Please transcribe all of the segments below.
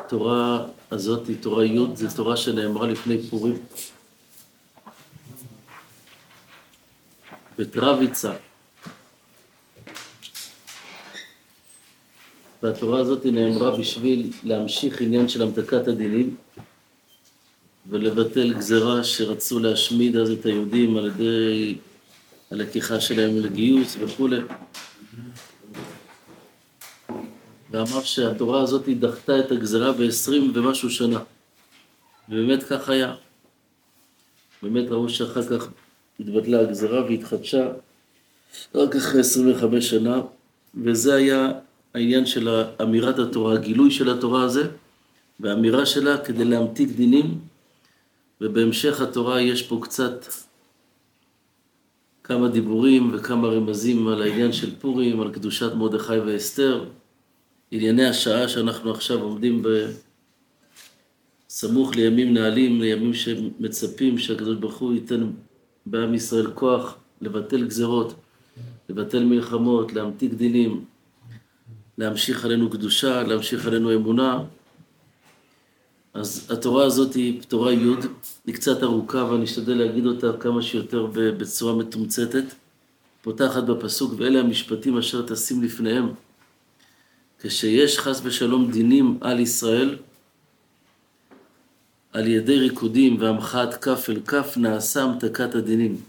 התורה הזאת היא תורה י', זו תורה שנאמרה לפני פורים. בטרוויצה. והתורה הזאת היא נאמרה בשביל להמשיך עניין של המתקת הדינים, ולבטל גזרה שרצו להשמיד אז את היהודים על ידי הלקיחה שלהם לגיוס וכו'. ואמר שהתורה הזאת היא דחתה את הגזרה ב-20 ומשהו שנה. ובאמת כך היה. באמת ראו שאחר כך התבטלה הגזרה והתחדשה רק אחרי 25 שנה, וזה היה העניין של אמירת התורה, הגילוי של התורה הזה, והאמירה שלה כדי להמתיק דינים, ובהמשך התורה יש פה קצת כמה דיבורים וכמה רמזים על העניין של פורים, על קדושת מרדכי ואסתר, ענייני השעה שאנחנו עכשיו עומדים בסמוך לימים נעלים, לימים שמצפים שהקדוש ברוך הוא ייתן בעם ישראל כוח לבטל גזרות, לבטל מלחמות, להמתיק דינים, להמשיך עלינו קדושה, להמשיך עלינו אמונה. אז התורה הזאת היא תורה י', היא קצת ארוכה ואני אשתדל להגיד אותה כמה שיותר בצורה מתומצתת. פותחת בפסוק, ואלה המשפטים אשר תשים לפניהם. כשיש חס ושלום דינים על ישראל, על ידי ריקודים והמחאת כף אל כף נעשה המתקת הדינים.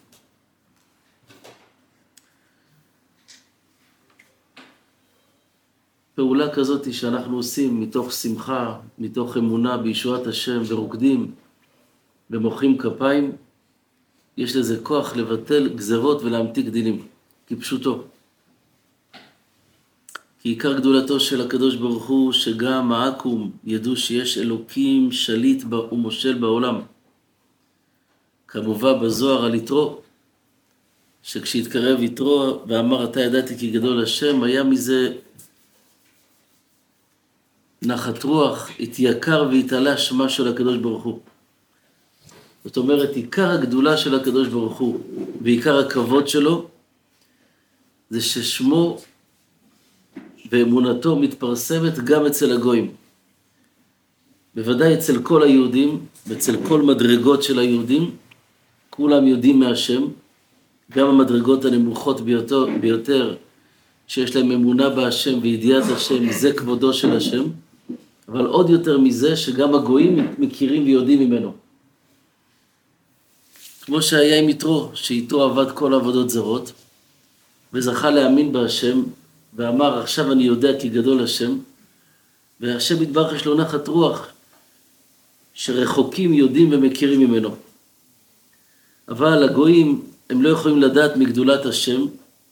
פעולה כזאת שאנחנו עושים מתוך שמחה, מתוך אמונה בישועת השם ורוקדים ומוחאים כפיים, יש לזה כוח לבטל גזרות ולהמתיק דינים, כפשוטו. כי עיקר גדולתו של הקדוש ברוך הוא שגם העקום ידעו שיש אלוקים שליט ומושל בעולם. כמובן בזוהר על יתרו, שכשהתקרב יתרו ואמר אתה ידעתי כי גדול השם, היה מזה נחת רוח, התייקר והתעלה שמה של הקדוש ברוך הוא. זאת אומרת, עיקר הגדולה של הקדוש ברוך הוא ועיקר הכבוד שלו, זה ששמו ואמונתו מתפרסמת גם אצל הגויים. בוודאי אצל כל היהודים, אצל כל מדרגות של היהודים, כולם יודעים מהשם, גם המדרגות הנמוכות ביותר, שיש להם אמונה בהשם וידיעת השם, זה כבודו של השם, אבל עוד יותר מזה שגם הגויים מכירים ויודעים ממנו. כמו שהיה עם יתרו, שיתרו עבד כל עבודות זרות, וזכה להאמין בהשם, ואמר עכשיו אני יודע כי גדול השם, והשם יתברך יש לו נחת רוח, שרחוקים יודעים ומכירים ממנו. אבל הגויים הם לא יכולים לדעת מגדולת השם,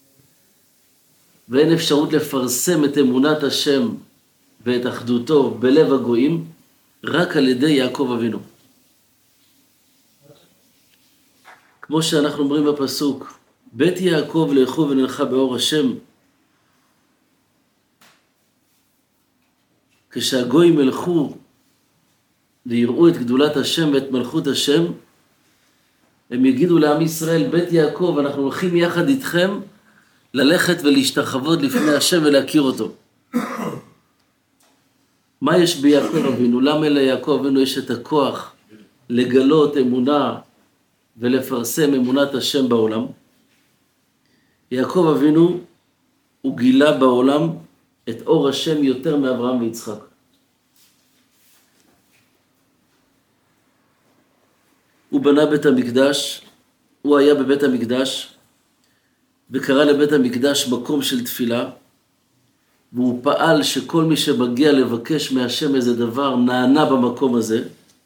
ואין אפשרות לפרסם את אמונת השם ואת אחדותו בלב הגויים, רק על ידי יעקב אבינו. כמו שאנחנו אומרים בפסוק, בית יעקב לאכו ונלכה באור השם, כשהגויים ילכו ויראו את גדולת השם ואת מלכות השם, הם יגידו לעם ישראל, בית יעקב, אנחנו הולכים יחד איתכם ללכת ולהשתחוות לפני השם ולהכיר אותו. מה יש ביעקב אבינו? למה ליעקב אבינו יש את הכוח לגלות אמונה ולפרסם אמונת השם בעולם? יעקב אבינו הוא גילה בעולם את אור השם יותר מאברהם ויצחק. הוא בנה בית המקדש, הוא היה בבית המקדש, וקרא לבית המקדש מקום של תפילה, והוא פעל שכל מי שמגיע לבקש מהשם איזה דבר נענה במקום הזה.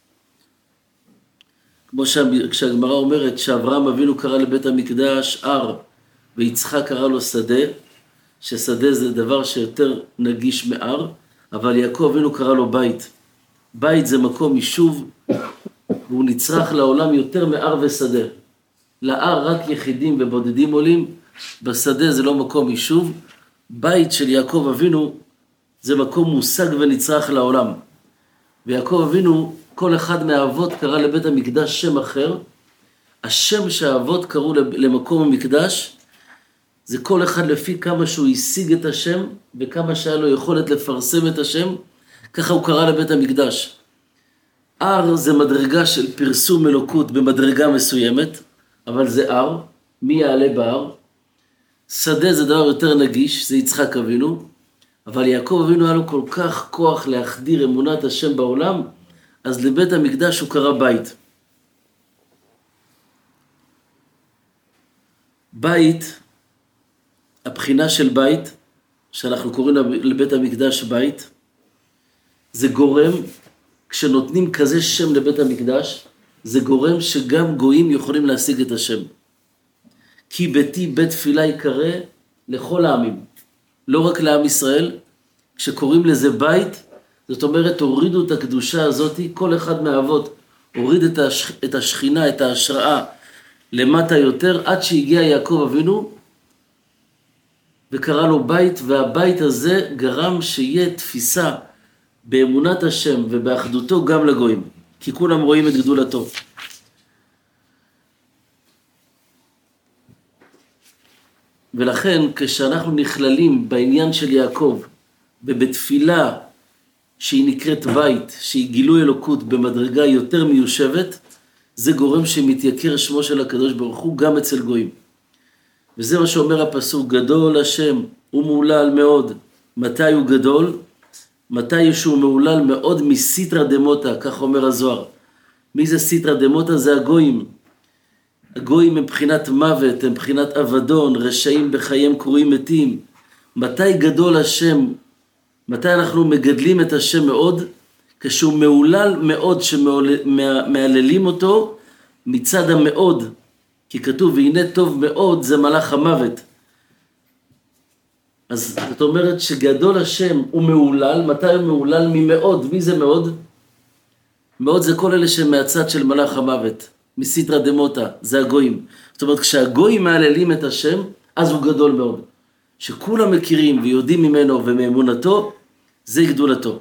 כמו כשהגמרא אומרת שאברהם אבינו קרא לבית המקדש הר, ויצחק קרא לו שדה, ששדה זה דבר שיותר נגיש מהר, אבל יעקב אבינו קרא לו בית. בית זה מקום יישוב, והוא נצרך לעולם יותר מהר ושדה. להר רק יחידים ובודדים עולים, בשדה זה לא מקום יישוב. בית של יעקב אבינו זה מקום מושג ונצרך לעולם. ויעקב אבינו, כל אחד מהאבות קרא לבית המקדש שם אחר. השם שהאבות קראו למקום המקדש, זה כל אחד לפי כמה שהוא השיג את השם, וכמה שהיה לו יכולת לפרסם את השם, ככה הוא קרא לבית המקדש. הר זה מדרגה של פרסום אלוקות במדרגה מסוימת, אבל זה הר, מי יעלה בהר? שדה זה דבר יותר נגיש, זה יצחק אבינו, אבל יעקב אבינו היה לו כל כך כוח להחדיר אמונת השם בעולם, אז לבית המקדש הוא קרא בית. בית, הבחינה של בית, שאנחנו קוראים לבית המקדש בית, זה גורם, כשנותנים כזה שם לבית המקדש, זה גורם שגם גויים יכולים להשיג את השם. כי ביתי בית תפילה יקרא לכל העמים, לא רק לעם ישראל. כשקוראים לזה בית, זאת אומרת, הורידו את הקדושה הזאת, כל אחד מהאבות הוריד את השכינה, את ההשראה, למטה יותר, עד שהגיע יעקב אבינו, וקרא לו בית, והבית הזה גרם שיהיה תפיסה באמונת השם ובאחדותו גם לגויים, כי כולם רואים את גדולתו. ולכן כשאנחנו נכללים בעניין של יעקב, ובתפילה שהיא נקראת בית, שהיא גילוי אלוקות במדרגה יותר מיושבת, זה גורם שמתייקר שמו של הקדוש ברוך הוא גם אצל גויים. וזה מה שאומר הפסוק, גדול השם, הוא מעולל מאוד. מתי הוא גדול? מתי שהוא מעולל מאוד מסיטרא דמותא, כך אומר הזוהר. מי זה סיטרא דמותא? זה הגויים. הגויים הם בחינת מוות, הם בחינת אבדון, רשעים בחייהם קרויים מתים. מתי גדול השם? מתי אנחנו מגדלים את השם מאוד? כשהוא מעולל מאוד, שמעללים אותו מצד המאוד. כי כתוב, והנה טוב מאוד, זה מלאך המוות. אז זאת אומרת שגדול השם הוא מעולל. מתי הוא מעולל? ממאוד. מי זה מאוד? מאוד זה כל אלה שמהצד של מלאך המוות. מסיטרא דמותא, זה הגויים. זאת אומרת, כשהגויים מעללים את השם, אז הוא גדול מאוד. שכולם מכירים ויודעים ממנו ומאמונתו, זה גדולתו.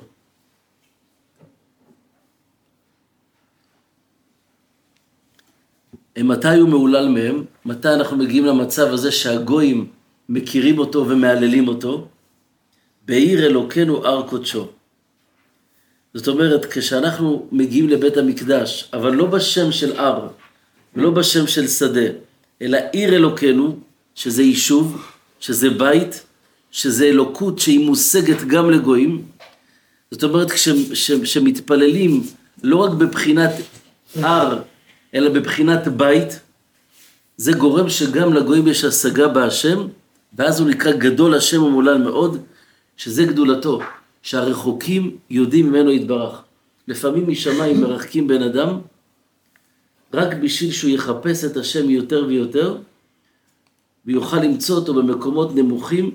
מתי הוא מעולל מהם? מתי אנחנו מגיעים למצב הזה שהגויים מכירים אותו ומעללים אותו? בעיר אלוקנו הר קודשו. זאת אומרת, כשאנחנו מגיעים לבית המקדש, אבל לא בשם של הר, ולא בשם של שדה, אלא עיר אלוקנו, שזה יישוב, שזה בית, שזה אלוקות שהיא מושגת גם לגויים. זאת אומרת, כשמתפללים לא רק בבחינת הר, אלא בבחינת בית, זה גורם שגם לגויים יש השגה בהשם, ואז הוא נקרא גדול השם ומעולל מאוד, שזה גדולתו, שהרחוקים יודעים ממנו יתברך. לפעמים משמיים מרחקים בן אדם, רק בשביל שהוא יחפש את השם יותר ויותר, ויוכל למצוא אותו במקומות נמוכים,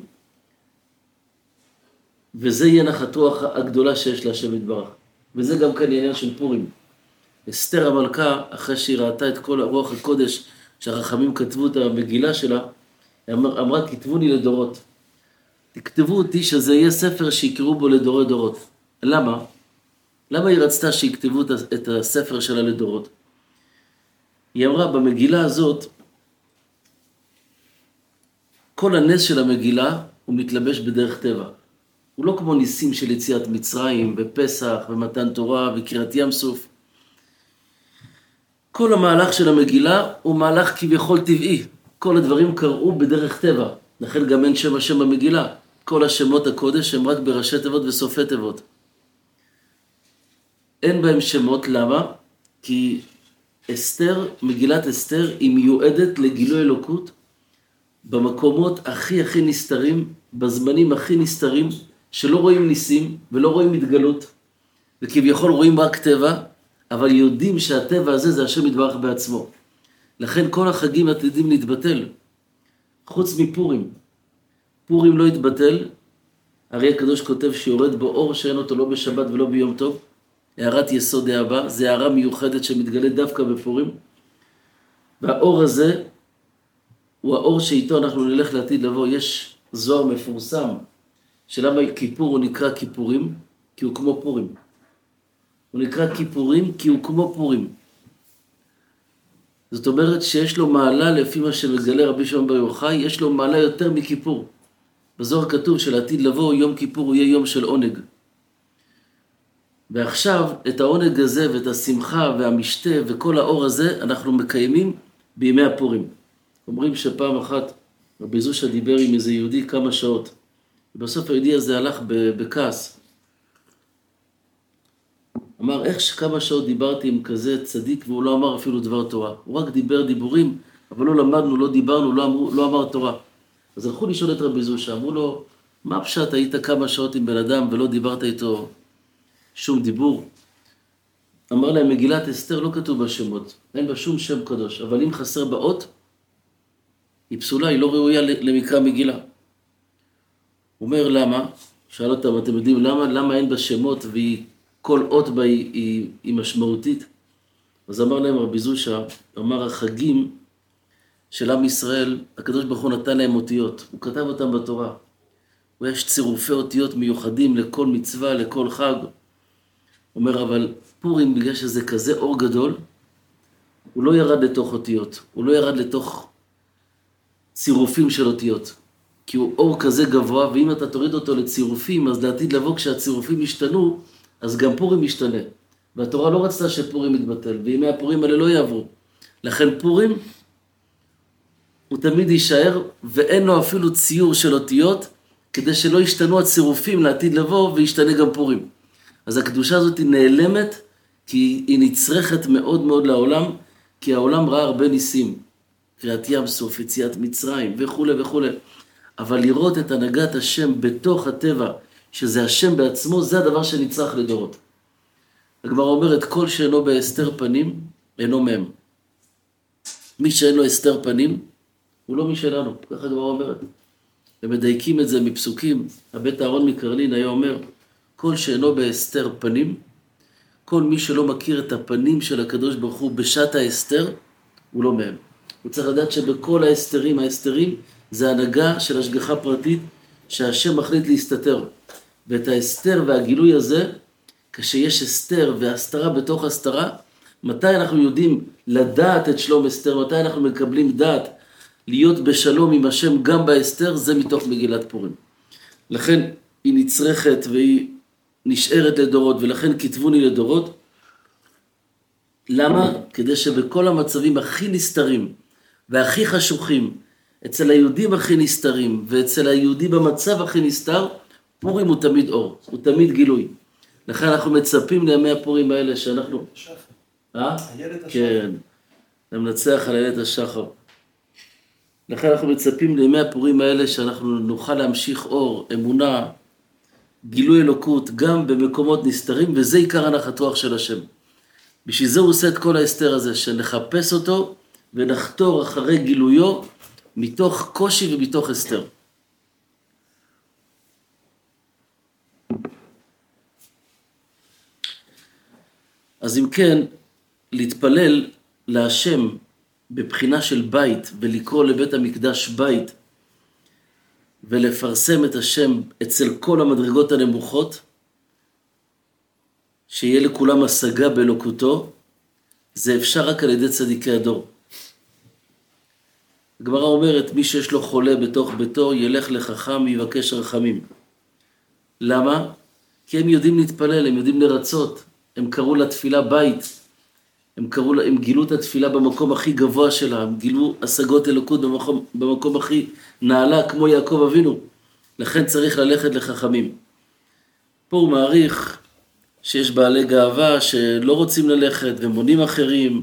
וזה יהיה נחת רוח הגדולה שיש להשם יתברך. וזה גם כאן עניין של פורים. אסתר המלכה, אחרי שהיא ראתה את כל רוח הקודש, שהחכמים כתבו את המגילה שלה, אמרה, כתבוני לדורות. תכתבו אותי שזה יהיה ספר שיקראו בו לדורי דורות. למה? למה היא רצתה שיכתבו את הספר שלה לדורות? היא אמרה, במגילה הזאת, כל הנס של המגילה הוא מתלבש בדרך טבע. הוא לא כמו ניסים של יציאת מצרים, בפסח, במתן תורה, בקריאת ים סוף. כל המהלך של המגילה הוא מהלך כביכול טבעי. כל הדברים קראו בדרך טבע. לכן גם אין שם השם במגילה. כל השמות הקודש הם רק בראשי תיבות וסופי תיבות. אין בהם שמות, למה? כי אסתר, מגילת אסתר, היא מיועדת לגילוי אלוקות במקומות הכי נסתרים, בזמנים הכי נסתרים, שלא רואים ניסים ולא רואים התגלות, וכביכול רואים רק טבע, אבל יודעים שהטבע הזה זה השם יתברך בעצמו. לכן כל החגים עתידים להתבטל, חוץ מפורים. פורים לא יתבטל, הרי הקדוש כותב שיורד בו אור שאין אותו לא בשבת ולא ביום טוב, הערת יסוד האהבה, זה הערה מיוחדת שמתגלית דווקא בפורים, והאור הזה הוא האור שאיתו אנחנו נלך לעתיד לבוא. יש זוהר מפורסם, שלמה כיפור הוא נקרא כיפורים? כי הוא כמו פורים. הוא נקרא כיפורים כי הוא כמו פורים. זאת אומרת שיש לו מעלה, לפי מה שמגלה רבי שמעון בר יוחאי, יש לו מעלה יותר מכיפור. בזוהר כתוב שלעתיד לבוא יום כיפור הוא יהיה יום של עונג. ועכשיו את העונג הזה ואת השמחה והמשתה וכל האור הזה אנחנו מקיימים בימי הפורים. אומרים שפעם אחת רבי זושה דיבר עם איזה יהודי כמה שעות, ובסוף היהודי הזה הלך בכעס. אמר, איך שכמה שעות דיברתי עם כזה צדיק והוא לא אמר אפילו דבר תורה. הוא רק דיבר דיבורים, אבל לא למדנו, לא דיברנו, לא אמר תורה. אז הלכו לשאול את רבי זושה, אמרו לו, מה פשט היית כמה שעות עם בן אדם ולא דיברת איתו שום דיבור? אמר להם, מגילת אסתר לא כתוב בשמות, אין בה שום שם קדוש, אבל אם חסר באות, היא פסולה, היא לא ראויה למקרא מגילה. הוא אומר, למה? שאל אותם, אתם יודעים למה? למה אין בה שמות וכל אות בה היא משמעותית? אז אמר להם רבי זושה, אמר, החגים של עם ישראל, הקדוש ברוך הוא נתן להם אותיות, הוא כתב אותם בתורה. ויש צירופי אותיות מיוחדים לכל מצווה, לכל חג. אומר, אבל פורים, בגלל שזה כזה אור גדול, הוא לא ירד לתוך אותיות, הוא לא ירד לתוך צירופים של אותיות, כי הוא אור כזה גבוה, ואם אתה תוריד אותו לצירופים, אז לעתיד לבוא כשהצירופים ישתנו, אז גם פורים ישתנה. והתורה לא רצתה שפורים יתבטל, וימי הפורים האלה לא יעברו. לכן פורים, הוא תמיד יישאר, ואין לו אפילו ציור של אותיות, כדי שלא ישתנו הצירופים לעתיד לבוא, וישתנה גם פורים. אז הקדושה הזאת היא נעלמת, כי היא נצרכת מאוד מאוד לעולם, כי העולם ראה הרבה ניסים. קריאת ים סוף, יציאת מצרים וכו' וכו'. אבל לראות את הנהגת השם בתוך הטבע, שזה השם בעצמו, זה הדבר שנצרך לדורות. הגמרא אומרת, כל שאינו בהסתר פנים, אינו מהם. מי שאין לו הסתר פנים, הוא לא משלנו. ככה הגמרא אומרת. ומדייקים את זה מפסוקים. הבית אהרון מקרלין היה אומר, כל שאינו בהסתר פנים, כל מי שלא מכיר את הפנים של הקדוש ברוך הוא בשעת ההסתר, הוא לא מהם. הוא צריך לדעת שבכל ההסתרים זה הנהגה של השגחה פרטית שהשם מחליט להסתתר. ואת ההסתר והגילוי הזה, כשיש הסתר והסתרה בתוך הסתרה, מתי אנחנו יודעים לדעת את שלום הסתר, מתי אנחנו מקבלים דעת להיות בשלום עם השם גם בהסתר, זה מתוך מגילת פורים. לכן היא נצרכת והיא נשארת לדורות, ולכן כתבוני לדורות. למה? כדי שבכל המצבים הכי נסתרים והכי חשוכים, אצל היהודים הכי נסתרים, ואצל היהודי במצב הכי נסתר, פורים הוא תמיד אור, הוא תמיד גילוי. לכן אנחנו מצפים לימי הפורים האלה שאנחנו... השחר. איילת השחר. כן, ננצח על איילת השחר. לכן אנחנו מצפים לימי הפורים האלה שאנחנו נוכל להמשיך אור, אמונה, גילוי אלוקות, גם במקומות נסתרים, וזה עיקר הנחת רוח של השם. בשביל זה הוא עושה את כל ההסתר הזה, שנחפש אותו ונחתור אחרי גילויו, מתוך קושי ומתוך הסתר. אז אם כן, להתפלל להשם בבחינה של בית, ולקרוא לבית המקדש בית, ולפרסם את השם אצל כל המדרגות הנמוכות, שיהיה לכולם השגה באלוקותו, זה אפשר רק על ידי צדיקי הדור. הגמרא אומרת, מי שיש לו חולה בתוך ביתו, ילך לחכם, יבקש רחמים. למה? כי הם יודעים להתפלל, הם יודעים לרצות, הם קראו לתפילה בית, הם גילו את התפילה במקום הכי גבוה שלה, הם גילו השגות אלוקות במקום הכי נעלה, כמו יעקב אבינו. לכן צריך ללכת לחכמים. פה הוא מעריך שיש בעלי גאווה שלא רוצים ללכת ומונים אחרים,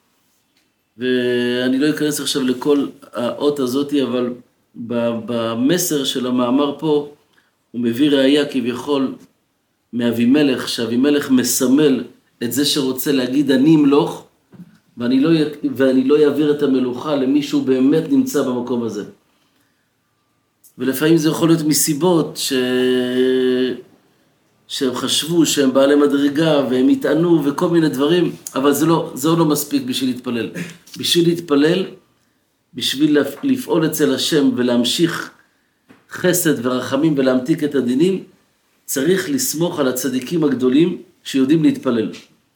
ואני לא אכנס עכשיו לכל האות הזאת, אבל במסר של המאמר פה, הוא מביא ראייה כביכול מאבימלך, שאבימלך מסמל את זה שרוצה להגיד אני אמלוך, ואני לא אעביר את המלוכה למישהו באמת נמצא במקום הזה. ולפעמים זה יכול להיות מסיבות שהם חשבו שהם בעלי מדרגה והם התענו וכל מיני דברים, אבל זה לא מספיק בשביל להתפלל. בשביל להתפלל, בשביל לפעול אצל השם ולהמשיך חסד ורחמים ולהמתיק את הדינים, צריך לסמוך על הצדיקים הגדולים שיודעים להתפלל.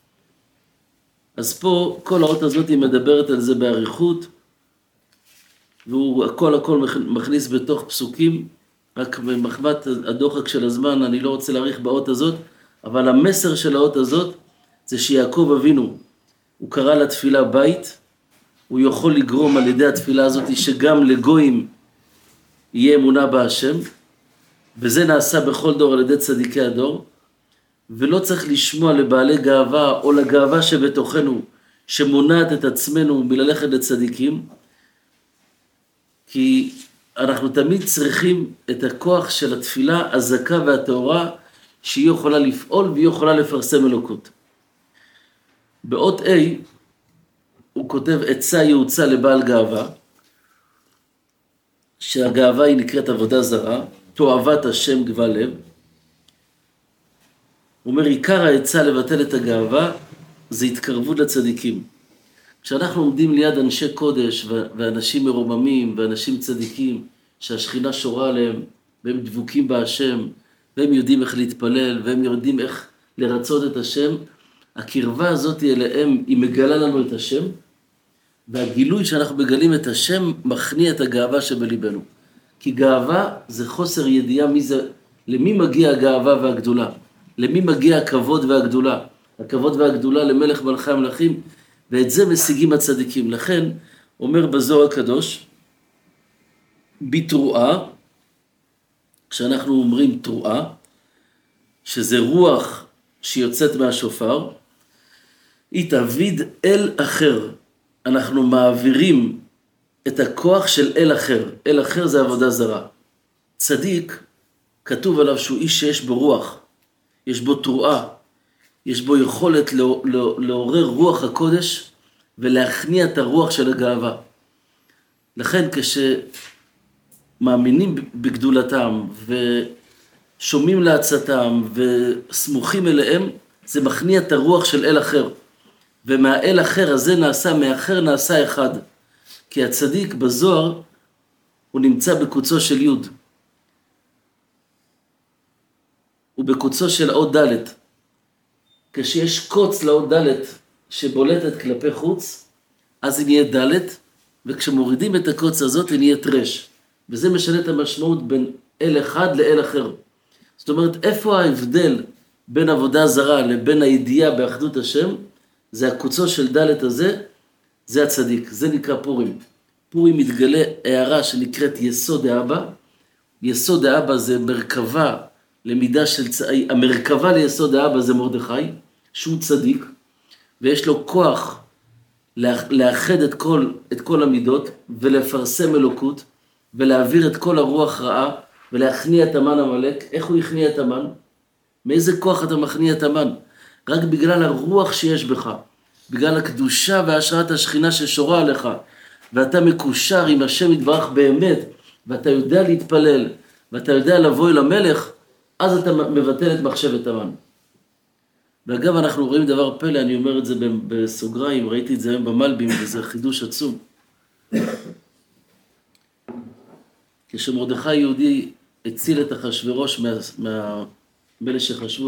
אז פה כל האות הזאת היא מדברת על זה בעריכות, והוא הכל מכניס בתוך פסוקים, רק במחמת הדוחק של הזמן, אני לא רוצה להאריך באות הזאת, אבל המסר של האות הזאת זה שיעקב אבינו, הוא קרא לתפילה בית, הוא יכול לגרום על ידי התפילה הזאת שגם לגויים יהיה אמונה בהשם, וזה נעשה בכל דור על ידי צדיקי הדור, ולא צריך לשמוע לבעלי גאווה או לגאווה שבתוכנו, שמונעת את עצמנו מללכת לצדיקים, כי אנחנו תמיד צריכים את הכוח של התפילה, הזקה והתאורה, שהיא יכולה לפעול והיא יכולה לפרסם אלוקות. באות A, הוא כותב עצה יעוצה לבעל גאווה, שהגאווה היא נקראת עבודה זרה, תועבת השם גבל לב. הוא אומר, עיקר העצה לבטל את הגאווה, זה התקרבות לצדיקים. כשאנחנו עומדים ליד אנשי קודש, ואנשים מרוממים, ואנשים צדיקים, שהשכינה שורה עליהם, והם דבוקים בהשם, והם יודעים איך להתפלל, והם יודעים איך לרצות את השם, הקרבה הזאת אליהם, היא מגלה לנו את השם, והגילוי שאנחנו מגלים את השם, מכניע את הגאווה שבליבנו. כי גאווה זה חוסר ידיעה למי מגיע הגאווה והגדולה, למי מגיע הכבוד והגדולה. הכבוד והגדולה למלך מלכי המלכים, ואת זה משיגים הצדיקים. לכן, אומר בזוהר הקדוש, בתרועה, כשאנחנו אומרים תרועה, שזה רוח שיוצאת מהשופר, היא תביד אל אחר. אנחנו מעבירים את הכוח של אל אחר. אל אחר זה עבודה זרה. צדיק, כתוב עליו שהוא איש שיש בו רוח, יש בו תרועה, יש בו יכולת לעורר רוח הקודש ולהכניע את הרוח של הגאווה. לכן כשמאמינים בגדולתם ושומעים לעצתם וסמוכים אליהם, זה מכניע את הרוח של אל אחר. ומהאל אחר הזה מאחר נעשה אחד. כי הצדיק בזוהר הוא נמצא בקוצו של י'. הוא בקוצו של אות ד'. כשיש קוץ לאות ד' שבולטת כלפי חוץ, אז היא נהיית ד', וכשמורידים את הקוץ הזאת היא נהיית רש. וזה משנה את המשמעות בין אל אחד לאל אחר. זאת אומרת, איפה ההבדל בין עבודה זרה לבין הידיעה באחדות השם? זה הקוצו של ד' הזה, זה הצדיק. זה נקרא פורים. פורים מתגלה הערה שנקראת יסוד האבא. יסוד האבא זה מרכבה למידה של המרכבה ליסוד האבא זה מרדכי, שהוא צדיק, ויש לו כוח לאחד את כל המידות, ולפרסם אלוקות, ולהעביר את כל הרוח רעה, ולהכניע את המן המלאק. איך הוא יכניע את המן? מאיזה כוח אתה מכניע את המן? רק בגלל הרוח שיש בך, בגלל הקדושה והשראת השכינה ששורה עליך, ואתה מקושר עם השם יתברך באמת, ואתה יודע להתפלל, ואתה יודע לבוא אל המלך, אז אתה מבטל את מחשבת המן. ואגב, אנחנו רואים דבר פלא, אני אומר את זה בסוגריים, ראיתי את זה היום במלבים, וזה חידוש עצום. כשמרדכי יהודי הציל את אחשוורוש מאלה שחשבו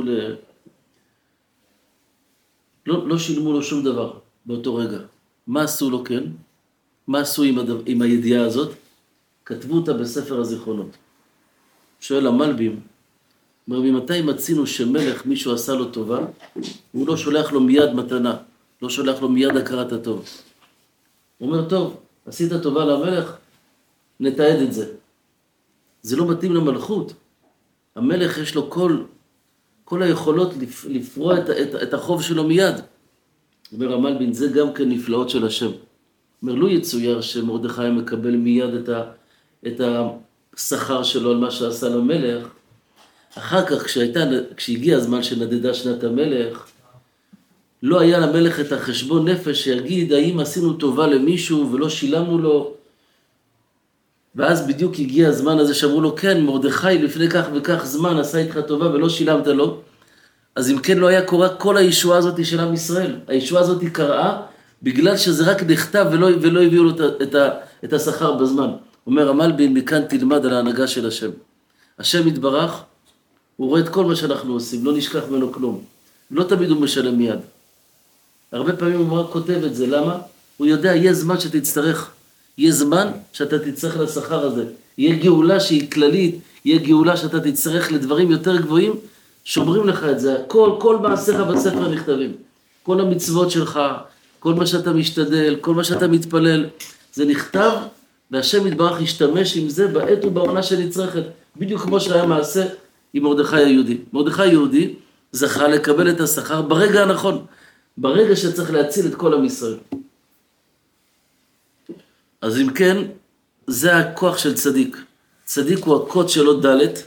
לא שילמו לו שום דבר באותו רגע. מה עשו לו כן? מה עשו עם הידיעה הזאת? כתבו אותה בספר הזיכרונות. שואל המלבים, אומר, ממתי מצינו שמלך מישהו עשה לו טובה, הוא לא שולח לו מיד מתנה, לא שולח לו מיד הכרת הטוב. הוא אומר, טוב, עשית טובה למלך, נתעד את זה. זה לא מתאים למלכות. המלך יש לו כל היכולות לפרוע את החוב שלו מיד. אומר המלבין, זה גם כן נפלאות של השם. אומר, לא יצויר שמרדכי מקבל מיד את השכר שלו על מה שעשה למלך. אחר כך, כשהגיע הזמן שנדדה שנת המלך, לא היה למלך את החשבון נפש שיגיד, האם עשינו טובה למישהו ולא שילמנו לו. ואז בדיוק הגיע הזמן הזה שאמרו לו, כן, מרדכי לפני כך וכך זמן עשה איתך טובה ולא שילמת לו. אז אם כן לא היה קורה כל הישועה הזאת של עם ישראל. הישועה הזאת קראה בגלל שזה רק נכתב ולא הביאו לו את השכר בזמן. אומר המלבין, מכאן תלמד על ההנהגה של השם. השם יתברך, הוא רואה את כל מה שאנחנו עושים, לא נשכח ממנו כלום. לא תמיד הוא משלם מיד. הרבה פעמים הוא רק כותב את זה, למה? הוא יודע, יהיה זמן שתצטרך, יהיה זמן שאתה תצטרך לשכר הזה. יהיה גאולה שהיא כללית, יהיה גאולה שאתה תצטרך לדברים יותר גבוהים, שומרים לך את זה, כל מעשיך בספר נכתבים. כל המצוות שלך, כל מה שאתה משתדל, כל מה שאתה מתפלל, זה נכתב, והשם יתברך ישתמש עם זה בעת ובעונה שנצרכת. בדיוק כמו שהיה מעשה עם מרדכי היהודי. מרדכי היהודי זכה לקבל את השכר ברגע הנכון, ברגע שצריך להציל את כל עם ישראל. אז אם כן, זה הכוח של צדיק. צדיק הוא הקוד שלו דלת.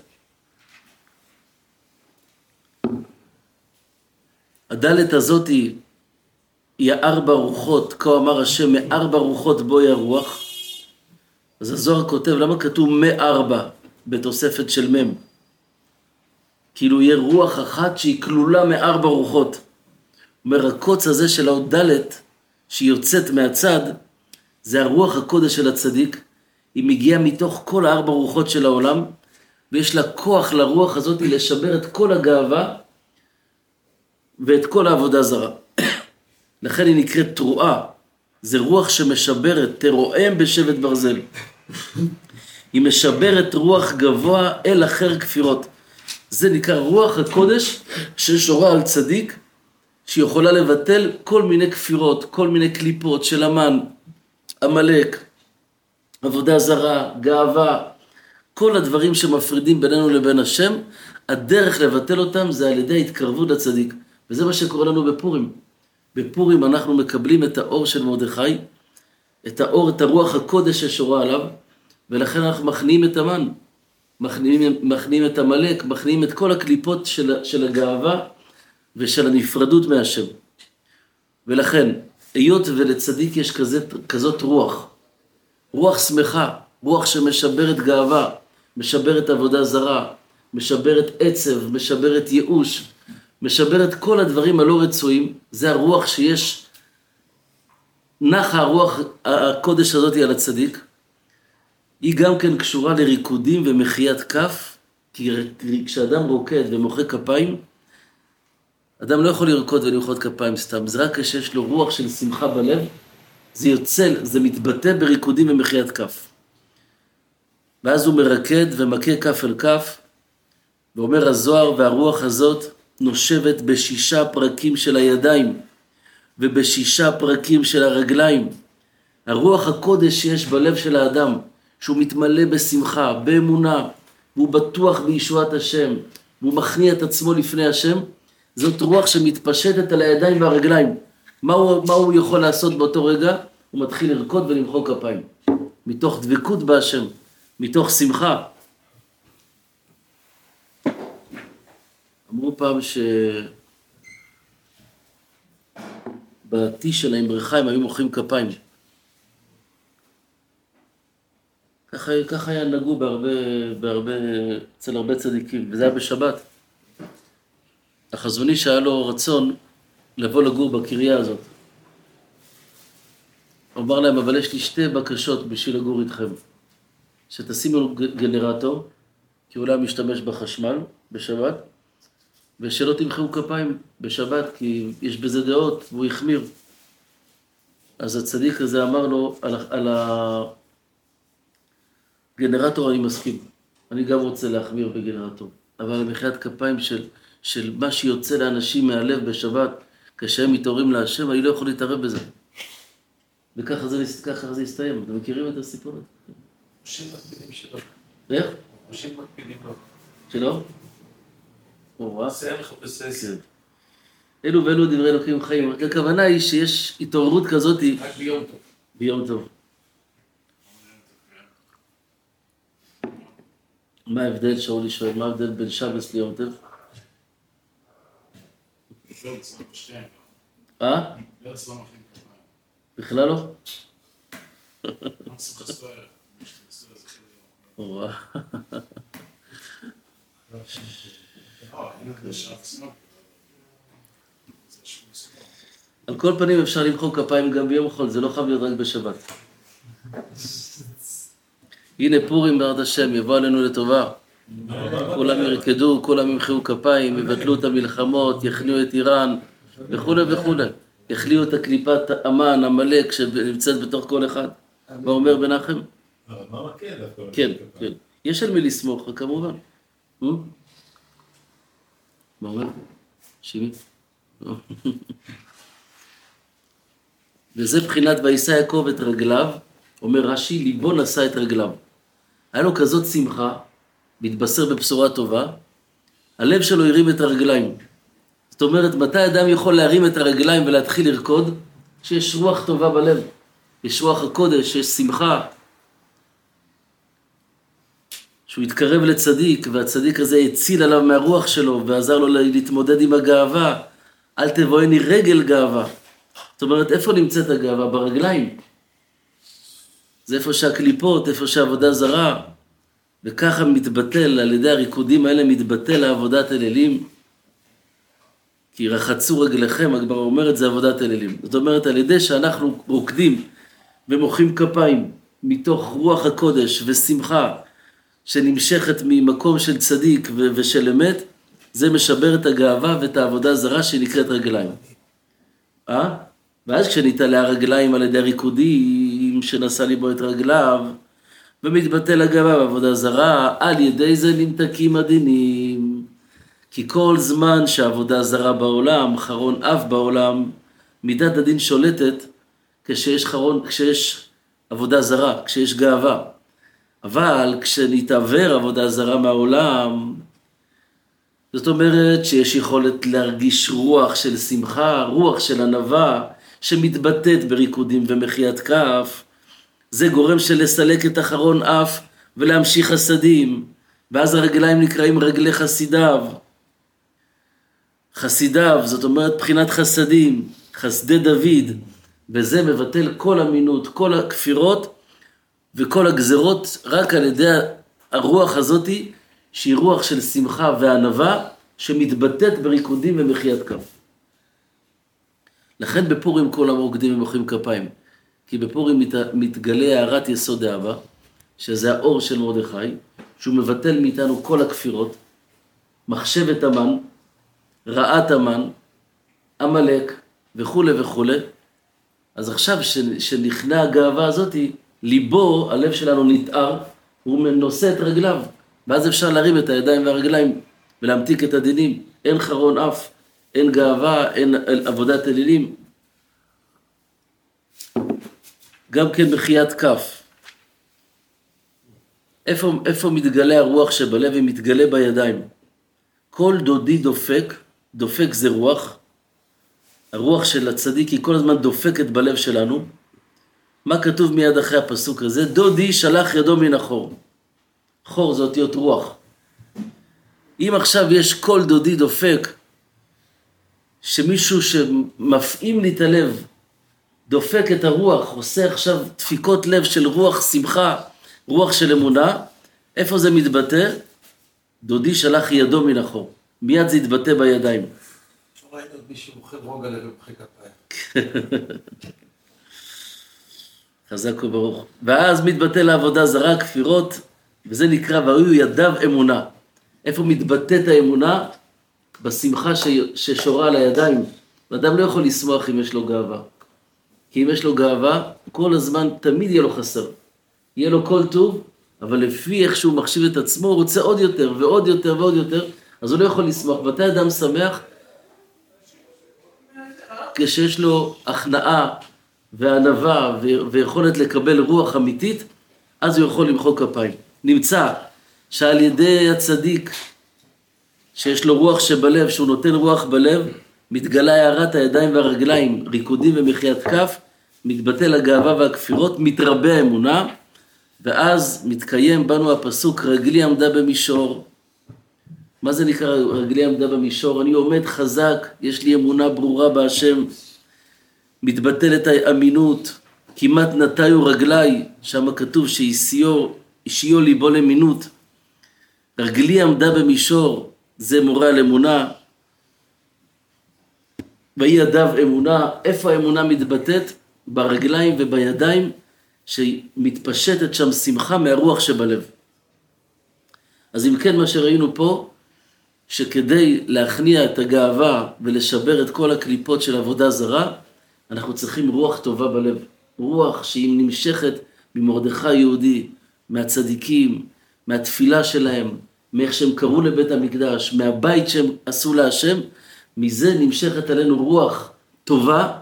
הדלת הזאת היא 4 רוחות, כה אמר השם, 4 רוחות בואי הרוח. אז הזוהר כותב, למה כתוב 4 בתוספת של מם? כאילו יהיה רוח אחת שהיא כלולה 4 רוחות. אומר, הקוץ הזה של האות דלת, שהיא יוצאת מהצד, זה הרוח הקודש של הצדיק. היא מגיעה מתוך כל 4 רוחות של העולם, ויש לה כוח לרוח הזאת לשבר את כל הגאווה, ואת כל העבודה זרה. לכן היא נקראת תרועה. זה רוח שמשברת, תרועם בשבט ברזל. היא משברת רוח גבוה אל אחר כפירות. זה נקרא רוח הקודש ששורה על צדיק, שיכולה לבטל כל מיני כפירות, כל מיני קליפות של המן, עמלק, עבודה זרה, גאווה, כל הדברים שמפרידים בינינו לבין השם, הדרך לבטל אותם זה על ידי התקרבות לצדיק. וזה מה שקורה לנו בפורים. בפורים אנחנו מקבלים את האור של מרדכי, את האור, את הרוח הקודש ששורה עליו, ולכן אנחנו מכניעים את המן, מכניעים את עמלק, מכניעים את כל הקליפות של הגאווה ושל הנפרדות מהשם. ולכן, היות ולצדיק יש כזאת רוח, רוח שמחה, רוח שמשברת גאווה, משברת עבודה זרה, משברת עצב, משברת ייאוש, משברת כל הדברים הלא רצויים. זה הרוח שיש, נחה הרוח הקודש הזאת על הצדיק. היא גם כן קשורה לריקודים ומחיית כף, כי כשאדם רוקד ומוחא כפיים, אדם לא יכול לרקוד ולמחוא כפיים סתם, זה רק כשיש לו רוח של שמחה בלב, זה יוצא, זה מתבטא בריקודים ומחיית כף. ואז הוא מרקד ומכה כף אל כף, ואומר הזוהר, והרוח הזאת נושבת ב6 פרקים של הידיים, וב6 פרקים של הרגליים. הרוח הקודש שיש בלב של האדם, שהוא מתמלא בשמחה, באמונה, והוא בטוח בישועת השם, והוא מכניע את עצמו לפני השם, זאת רוח שמתפשטת על הידיים והרגליים. מה הוא יכול לעשות באותו רגע? הוא מתחיל לרקוד ולמחוא כפיים. מתוך דבקות בהשם, מתוך שמחה. אמרו פעם שבתי של האמרחיים היו מוחאים כפיים. ככה היה נגעו אצל הרבה צדיקים, וזה היה בשבת. החזון איש שהיה לו רצון לבוא לגור בקריה הזאת. הוא אמר להם, אבל יש לי 2 בקשות בשביל לגור איתכם. שתשימו גנרטור, כי אולי משתמש בחשמל בשבת, ושלא תמחאו כפיים בשבת, כי יש בזה דעות, והוא החמיר. אז הצדיק הזה אמר לו, על הגנרטור אני מסכים. אני גם רוצה להחמיר בגנרטור. אבל המחיית כפיים של מה שיוצא לאנשים מהלב בשבת, כשהם מתעוררים להשם, אני לא יכול להתערב בזה. וככה זה יסתיים. אתם מכירים את הסיפור הזה? אנשים מקפידים שלא. איך? אנשים מקפידים לא. שלא? זה מחפש עשר. אלו ואלו דברי אלוקים חיים. הכוונה היא שיש התעוררות כזאת. רק ביום טוב. ביום טוב. מה ההבדל, שאולי שואל, מה ההבדל בין שבס ליום טוב? בכלל לא? על כל פנים אפשר למחוא כפיים גם ביום חול, זה לא חייב להיות רק בשבת. הנה פורים בעזרת השם, יבוא עלינו לטובה. כולם ירקדו, כולם ימחאו כפיים, יבטלו את המלחמות, יכניעו את איראן, וכו' וכו'. יכליעו את הקליפת המן, עמלק, שנמצאת בתוך כל אחד. מה אומר מנחם? מה מקל? כן, כן. יש על מי לסמוך, כמובן. מה אומר? שימי? וזה בחינת וישא יעקב את רגליו, אומר רש"י, ליבו נשא את רגליו. היה לו כזאת שמחה, מתבשר בבשורה טובה, הלב שלו הרים את הרגליים. זאת אומרת, מתי אדם יכול להרים את הרגליים ולהתחיל לרקוד? שיש רוח טובה בלב, יש רוח הקודש, יש שמחה. שהוא התקרב לצדיק, והצדיק הזה הציל עליו מהרוח שלו, ועזר לו להתמודד עם הגאווה. אל תבואני רגל גאווה. זאת אומרת, איפה נמצאת הגאווה? ברגליים. זה איפה שהקליפות, איפה שהעבודה זרה. וככה מתבטל, על ידי הריקודים האלה מתבטל העבודת אלילים. כי רחצו רגליכם, הגמרא אומרת, זה עבודת אלילים. זאת אומרת, על ידי שאנחנו רוקדים ומוחאים כפיים מתוך רוח הקודש ושמחה שנמשכת ממקום של צדיק ושל אמת, זה משבר את הגאווה ואת העבודה הזרה שנקראת רגליים. ואז כשנתעלה הרגליים על ידי הריקודים שנשא ליבו את רגליו, ומתבטל הגאווה בעבודה זרה, על ידי זה נמתקים הדינים. כי כל זמן שהעבודה זרה בעולם, חרון אף בעולם, מידת הדין שולטת כשיש עבודה זרה, כשיש גאווה. אבל כשנתעבר עבודה זרה מהעולם, זאת אומרת שיש יכולת להרגיש רוח של שמחה, רוח של ענווה, שמתבטאת בריקודים ומחיית כף, זה גורם של לסלק את החרון אף ולהמשיך חסדים, ואז הרגליים נקראים רגלי חסידיו. חסידיו, זאת אומרת בחינת חסדים, חסדי דוד, וזה מבטל כל אמינות, כל הכפירות וכל הגזרות, רק על ידי הרוח הזאת, שהיא רוח של שמחה וענווה, שמתבטאת בריקודים ומחיית כף. לכן בפורים כל הרוקדים ומוחאים כפיים, כי בפורים מתגלה הערת יסוד האהבה, שזה האור של מרדכי, שהוא מבטל מאיתנו כל הכפירות, מחשבת המן, רעת המן, עמלק וכו' וכו'. אז עכשיו שנכנע הגאווה הזאת, ליבו, הלב שלנו נתאר, הוא נושא את רגליו, ואז אפשר להרים את הידיים והרגליים ולהמתיק את הדינים. אין חרון אף, אין גאווה, אין עבודת אלילים. גם כן מחיית כף. איפה מתגלה הרוח שבלב? היא מתגלה בידיים. כל דודי דופק, דופק זה רוח. הרוח של הצדיק היא כל הזמן דופקת בלב שלנו. מה כתוב מיד אחרי הפסוק הזה? דודי שלח ידו מן החור. חור זה אותיות רוח. אם עכשיו יש כל דודי דופק, שמישהו שמפעים לי את הלב, דופק את הרוח, עושה עכשיו דפיקות לב של רוח שמחה, רוח של אמונה, איפה זה מתבטא? דודי שלח ידו מן החור. מיד זה יתבטא בידיים. ראינו את מישהו מוכר רוגע לב ומחא כפיים. חזק וברוך. ואז מתבטא לעבודה זרה, כפירות, וזה נקרא, והיו ידיו אמונה. איפה מתבטאת האמונה? בשמחה ששורה על הידיים. ואדם לא יכול לשמוח אם יש לו גאווה. כי אם יש לו גאווה, כל הזמן תמיד יהיה לו חסר. יהיה לו כל טוב, אבל לפי איך שהוא מחשיב את עצמו, הוא רוצה עוד יותר ועוד יותר ועוד יותר, אז הוא לא יכול לשמוח. מתי אדם שמח? כשיש לו הכנעה וענווה ויכולת לקבל רוח אמיתית, אז הוא יכול למחוא כפיים. נמצא שעל ידי הצדיק, שיש לו רוח שבלב, שהוא נותן רוח בלב, מתגלה הערת הידיים והרגליים, ריקודים ומחיית כף, מתבטל הגאווה והכפירות, מתרבה האמונה, ואז מתקיים בנו הפסוק, רגלי עמדה במישור. מה זה נקרא רגלי עמדה במישור? אני עומד חזק, יש לי אמונה ברורה בהשם, מתבטלת האמינות, כמעט נטיו רגלי, שם כתוב שהשיעו ליבו למינות. רגלי עמדה במישור, זה מורה על אמונה. ויהי ידיו אמונה, איפה האמונה מתבטאת? ברגליים ובידיים, שמתפשטת שם שמחה מהרוח שבלב. אז אם כן מה שראינו פה, שכדי להכניע את הגאווה ולשבר את כל הקליפות של עבודה זרה, אנחנו צריכים רוח טובה בלב. רוח שהיא נמשכת ממרדכי יהודי, מהצדיקים, מהתפילה שלהם, מאיך שהם קראו לבית המקדש, מהבית שהם עשו להשם, מזה נמשכת עלינו רוח טובה,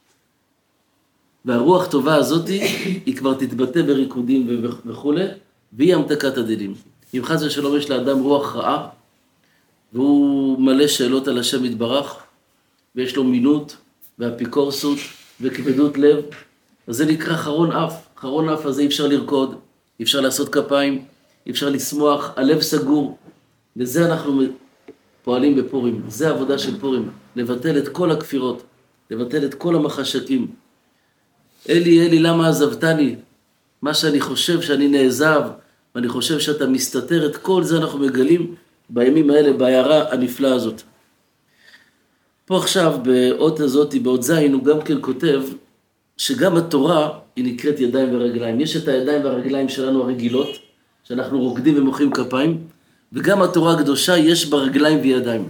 והרוח טובה הזאת היא כבר תתבטא בריקודים וכו', והיא המתקת הדינים. אם חס ושלום יש לאדם רוח רעה, והוא מלא שאלות על השם יתברך, ויש לו מינות ואפיקורסות וכבדות לב, אז זה נקרא חרון אף. חרון אף הזה אי אפשר לרקוד, אי אפשר לעשות כפיים, אי אפשר לשמוח, הלב סגור. וזה אנחנו פועלים בפורים. זה העבודה של פורים, לבטל את כל הכפירות, לבטל את כל המחשקים. אלי, אלי, למה עזבתני? מה שאני חושב שאני נעזב, ואני חושב שאתה מסתתר, את כל זה אנחנו מגלים בימים האלה, בהערה הנפלאה הזאת. פה עכשיו, באות הזאת, באות זין, הוא גם כן כותב, שגם התורה היא נקראת ידיים ורגליים. יש את הידיים והרגליים שלנו הרגילות, שאנחנו רוקדים ומוחאים כפיים, וגם התורה הקדושה יש בה רגליים וידיים.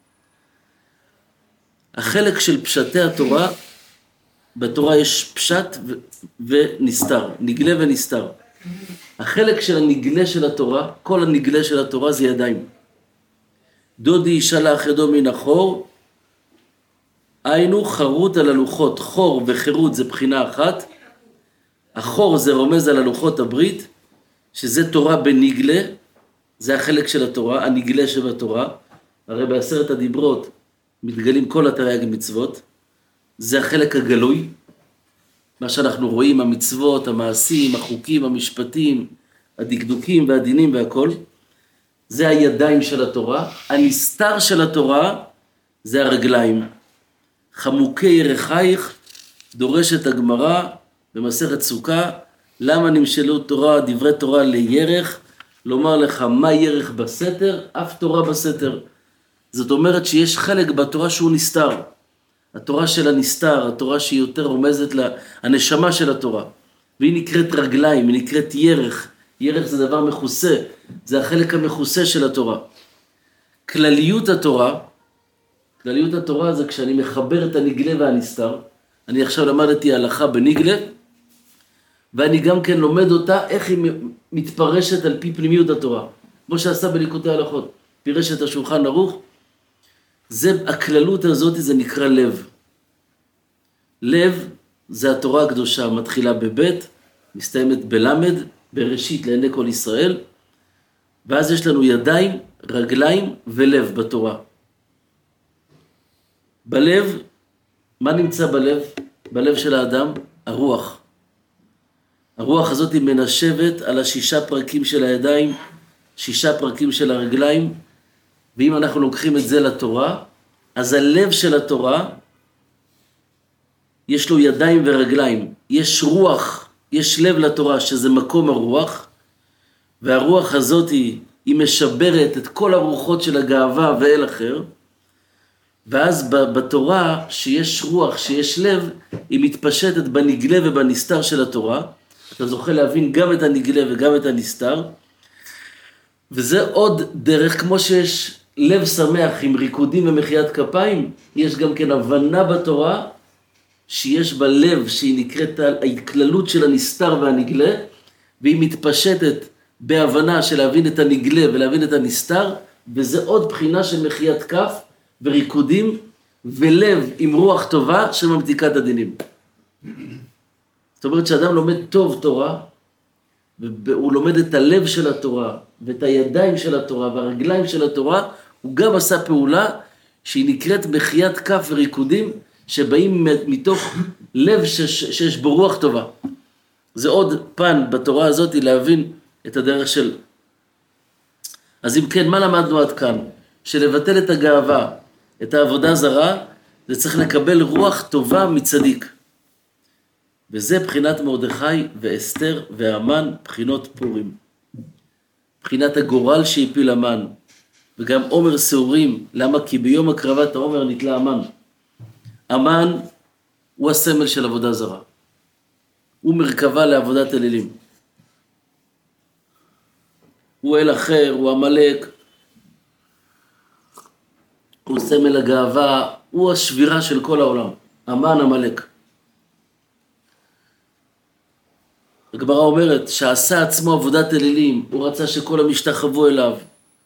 החלק של פשטי התורה, בתורה יש פשט ונסתר, נגלה ונסתר. החלק של הנגלה של התורה, כל הנגלה של התורה זה ידיים. דודי ישלח ידו מן החור, היינו חרוט על הלוחות. חור וחירות זה בחינה אחת. החור זה רומז על הלוחות הברית, שזה תורה בנגלה, זה החלק של התורה, הנגלה שבתורה. הרי בעשרת הדיברות מתגלים כל התרי"ג מצוות, זה החלק הגלוי, מה שאנחנו רואים, המצוות, המעשים, החוקים, המשפטים, הדקדוקים והדינים והכל, זה הידיים של התורה. הנסתר של התורה זה הרגליים. חמוקי ירחייך, דורשת הגמרא במסכת סוכה, למה נמשלו תורה, דברי תורה לירך, לומר לך מה ירך בסתר, אף תורה בסתר. זאת אומרת שיש חלק בתורה שהוא נסתר. התורה של הנסתר, התורה שהיא יותר רומזת להנשמה של התורה. והיא נקראת רגליים, היא נקראת ירך. ירך זה דבר מכוסה, זה החלק המכוסה של התורה. כלליות התורה, כלליות התורה זה כשאני מחבר את הנגלה והנסתר. אני עכשיו למדתי הלכה בנגלה, ואני גם כן לומד אותה איך היא מתפרשת על פי פנימיות התורה. כמו שעשה בליקוטי הלכות, פירש את השולחן ערוך, זה הכללות הזאת, זה נקרא לב. לב זה התורה הקדושה, מתחילה בבית, מסתיימת בלמד, בראשית לעיני כל ישראל, ואז יש לנו ידיים, רגליים ולב בתורה. בלב, מה נמצא בלב? בלב של האדם? הרוח. הרוח הזאת היא מנשבת על 6 פרקים של הידיים, 6 פרקים של הרגליים, ואם אנחנו לוקחים את זה לתורה, אז הלב של התורה, יש לו ידיים ורגליים. יש רוח, יש לב לתורה, שזה מקום הרוח, והרוח הזאת היא משברת את כל הרוחות של הגאווה ואל אחר, ואז בתורה שיש רוח, שיש לב, היא מתפשטת בנגלה ובנסתר של התורה. אתה זוכה להבין גם את הנגלה וגם את הנסתר, וזה עוד דרך, כמו שיש לב שמח עם ריקודים ומחיית כפיים, יש גם כן הבנה בתורה שיש בה לב שהיא נקראת ההתכללות של הנסתר והנגלה, והיא מתפשטת בהבנה של להבין את הנגלה ולהבין את הנסתר, וזה עוד בחינה של מחיית כף וריקודים ולב עם רוח טובה שממתיקה את הדינים. זאת אומרת שאדם לומד טוב תורה, והוא לומד את הלב של התורה, ואת הידיים של התורה, והרגליים של התורה, הוא גם עשה פעולה שהיא נקראת מחיית כף וריקודים, שבאים מתוך לב שיש בו רוח טובה. זה עוד פן בתורה הזאת להבין את הדרך של... אז אם כן, מה למדנו עד כאן? שלבטל את הגאווה, את העבודה זרה, זה צריך לקבל רוח טובה מצדיק. וזה בחינת מרדכי ואסתר והמן, בחינות פורים. בחינת הגורל שהפיל המן, וגם עומר שעורים. למה? כי ביום הקרבת העומר נתלה המן. המן הוא הסמל של עבודה זרה. הוא מרכבה לעבודת אלילים. הוא אל אחר, הוא המלאק. הוא סמל הגאווה, הוא השבירה של כל העולם. המן המלאק. הגמרא אומרת שעשה עצמו עבודת אלילים, הוא רצה שכל המשתחוו אליו,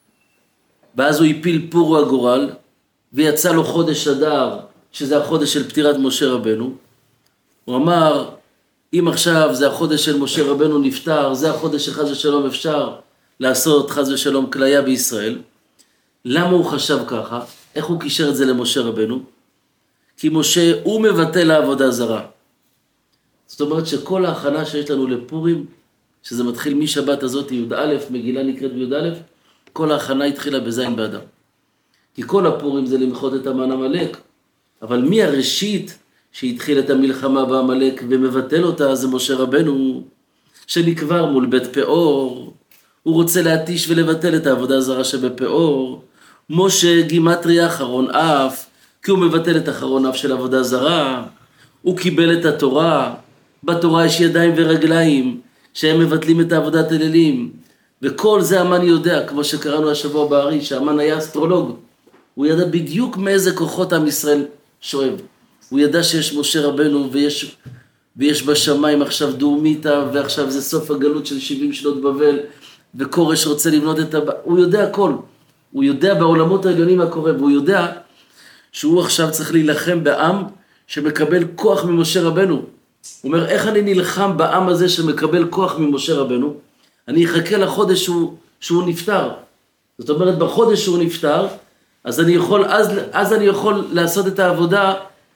ואז הוא הפיל פורו הגורל, ויצא לו חודש אדר, שזה החודש של פטירת משה רבנו. הוא אמר, אם עכשיו זה החודש של משה רבנו נפטר, זה החודש שחז ושלום אפשר לעשות חז ושלום כליה בישראל. למה הוא חשב ככה? איך הוא קישר את זה למשה רבנו? כי משה הוא מבטל לעבודה זרה. זאת אומרת שכל ההכנה שיש לנו לפורים, שזה מתחיל משבת הזאת, י"א, מגילה נקראת בי"א, כל ההכנה התחילה בזין באדר. כי כל הפורים זה למחות את המן עמלק, אבל מי הראשית שהתחיל את המלחמה בעמלק ומבטל אותה, זה משה רבנו, שנקבר מול בית פאור. הוא רוצה להתיש ולבטל את העבודה הזרה שבפאור. משה גימטריה אחרון אף, כי הוא מבטל את אחרון אף של עבודה זרה. הוא קיבל את התורה, בתורה יש ידיים ורגליים, שהם מבטלים את העבודת אלילים. וכל זה המן יודע, כמו שקראנו השבוע בערי, שהמן היה אסטרולוג. הוא ידע בדיוק מאיזה כוחות עם ישראל שואב. הוא ידע שיש משה רבנו ויש בשמיים עכשיו דורמיתא, ועכשיו זה סוף הגלות של 70 שנות בבל, וקורש רוצה לבנות את הוא יודע הכל. הוא יודע בעולמות העליונים מה קורה, והוא יודע שהוא עכשיו צריך להילחם בעם שמקבל כוח ממשה רבנו. הוא אומר, איך אני נלחם בעם הזה שמקבל כוח ממשה רבנו? אני אחכה לחודש שהוא נפטר. זאת אומרת, בחודש שהוא נפטר, אז אני יכול לעשות את העבודה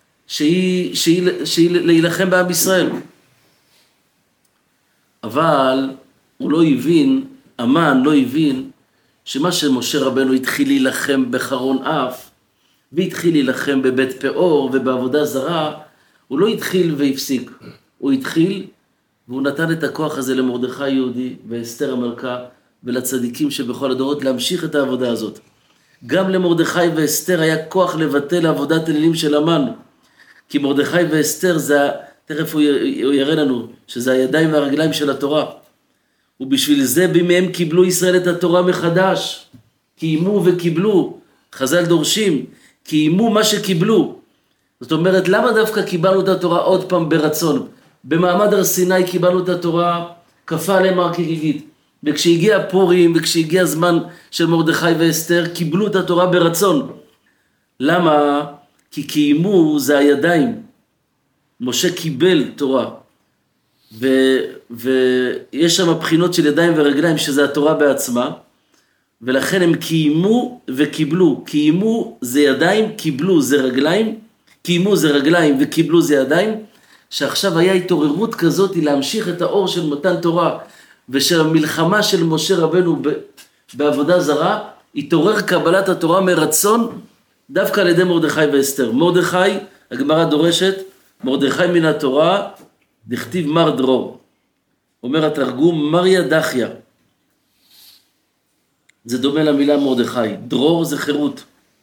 שהיא להילחם בעם ישראל. אבל הוא לא הבין, המן לא הבין, שמה שמשה רבנו התחיל להילחם בחרון אף, והתחיל להילחם בבית פאור ובעבודה זרה, הוא לא התחיל והפסיק. הוא התחיל והוא נתן את הכוח הזה למרדכי יהודי ואסתר המלכה ולצדיקים שבכל הדורות להמשיך את העבודה הזאת. גם למרדכי ואסתר היה כוח לבטל עבודת אלילים של המן. כי מרדכי ואסתר זה, תכף הוא יראה לנו, שזה הידיים והרגליים של התורה. ובשביל זה בימיהם קיבלו ישראל את התורה מחדש. קיימו וקיבלו, חז"ל דורשים, קיימו מה שקיבלו. זאת אומרת, למה דווקא קיבלנו את התורה עוד פעם ברצון? במעמד הר סיני קיבלנו את התורה, כפה עליהם הר כגיגית. וכשהגיע פורים וכשהגיע הזמן של מרדכי ואסתר, קיבלו את התורה ברצון. למה? כי קיימו זה הידיים. משה קיבל תורה. ויש שם בחינות של ידיים ורגליים שזה התורה בעצמה. ולכן הם קיימו וקיבלו. קיימו זה ידיים, קיבלו זה רגליים. קיימו זה רגליים וקיבלו זה ידיים. שעכשיו היה התעוררות כזאת להמשיך את האור של מתן תורה. ושל המלחמה של משה רבנו בעבודה זרה, התעורר קבלת התורה מרצון, דווקא על ידי מרדכי ואסתר. מרדכי, הגמרא דורשת, מרדכי מן התורה, דכתיב מר דרור. אומר התרגום, מריה דחיה. זה דומה למילה מרדכי. דרור זה חירות.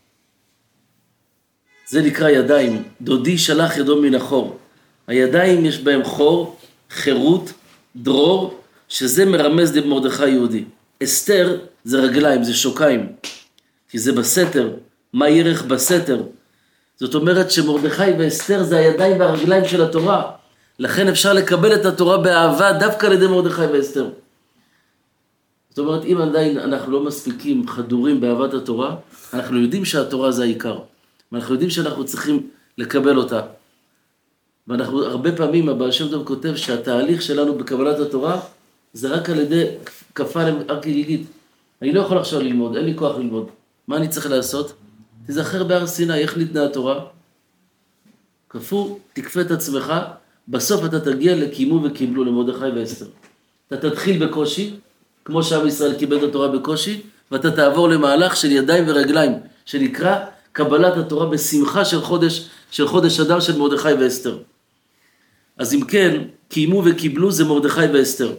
זה נקרא ידיים. דודי שלח ידו מן החור. הידיים יש בהם חור, חירות, דרור, שזה מרמז למרדכי יהודי. אסתר זה רגליים, זה שוקיים. כי זה בסתר. מה ירך בסתר? זאת אומרת שמרדכי ואסתר זה הידיים והרגליים של התורה. לכן אפשר לקבל את התורה באהבה דווקא על ידי מרדכי ואסתר. זאת אומרת, אם עדיין אנחנו לא מספיקים חדורים באהבת התורה, אנחנו יודעים שהתורה זה העיקר. ואנחנו יודעים שאנחנו צריכים לקבל אותה. ואנחנו הרבה פעמים, הבעל שם טוב כותב שהתהליך שלנו בקבלת התורה, זה רק על ידי כפה הר כגיגית. אני לא יכול עכשיו ללמוד, אין לי כוח ללמוד. מה אני צריך לעשות? תזכר בהר סיני, איך ניתנה התורה? כפו, תקפה את עצמך, בסוף אתה תגיע לקיימו וקיבלו למרדכי ואסתר. אתה תתחיל בקושי, כמו שעם ישראל קיבל את התורה בקושי, ואתה תעבור למהלך של ידיים ורגליים, שנקרא קבלת התורה בשמחה של חודש אדר של מרדכי ואסתר. אז אם כן, קיימו וקיבלו זה מרדכי ואסתר.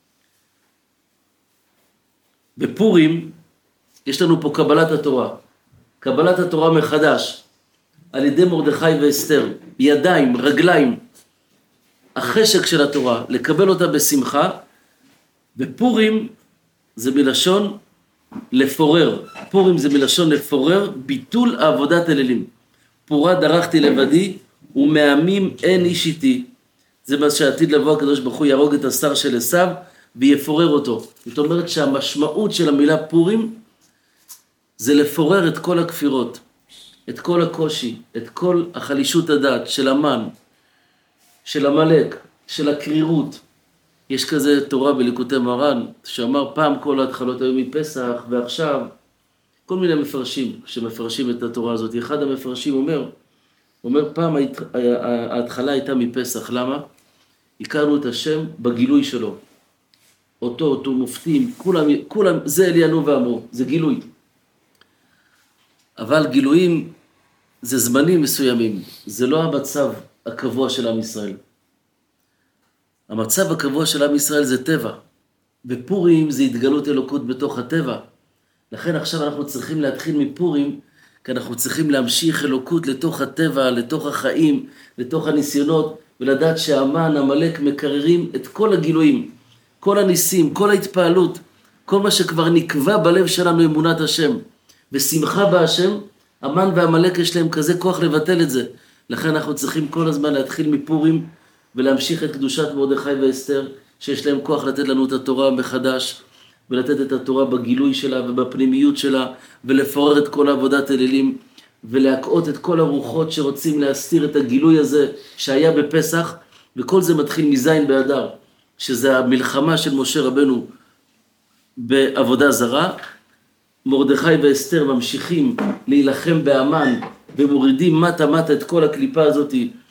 בפורים יש לנו פה קבלת התורה. קבלת התורה מחדש, על ידי מרדכי ואסתר, ידיים, רגליים, החשק של התורה, לקבל אותה בשמחה, ופורים זה מלשון לפורר. פורים זה מלשון לפורר, ביטול עבודת אלילים. פורה דרכתי לבדי, ומעמים אין איש איתי. זה מה שעתיד לבוא הקדוש ברוך הוא ירוג את השר של עשיו, ויפורר אותו. זאת אומרת שהמשמעות של המילה פורים, זה לפורר את כל הכפירות, את כל הקושי, את כל החלישות הדעת של המן, של המלאק, של הקרירות. יש כזה תורה בליקוטי מרן, שאמר פעם כל ההתחלות היו מפסח, ועכשיו כל מיני מפרשים שמפרשים את התורה הזאת. אחד המפרשים אומר פעם ההתחלה הייתה מפסח, למה? הכרנו את השם בגילוי שלו. אותו מופתים, כולם, זה עליינו ואמרו, זה גילוי. אבל גילויים זה זמנים מסוימים, זה לא המצב הקבוע של עם ישראל. המצב הקבוע של עם ישראל זה טבע, ופורים זה התגלות אלוקות בתוך הטבע. לכן עכשיו אנחנו צריכים להתחיל מפורים, כי אנחנו צריכים להמשיך אלוקות לתוך הטבע, לתוך החיים, לתוך הניסיונות, ולדעת שהמן, המלאק, מקררים את כל הגילויים, כל הניסים, כל ההתפעלות, כל מה שכבר נקבע בלב שלנו אמונת השם, ושמחה בהשם, המן והמלאק יש להם כזה כוח לבטל את זה. לכן אנחנו צריכים כל הזמן להתחיל מפורים, ולהמשיך את קדושת מרדכי ואסתר, שיש להם כוח לתת לנו את התורה מחדש, ולתת את התורה בגילוי שלה ובפנימיות שלה, ולפורר את כל עבודת אלילים, ולהקעות את כל הרוחות שרוצים להסתיר את הגילוי הזה שהיה בפסח, וכל זה מתחיל מזין באדר, שזה המלחמה של משה רבנו בעבודה זרה. מרדכי ואסתר ממשיכים להילחם באמן, ומורידים מטה את כל הקליפה הזאת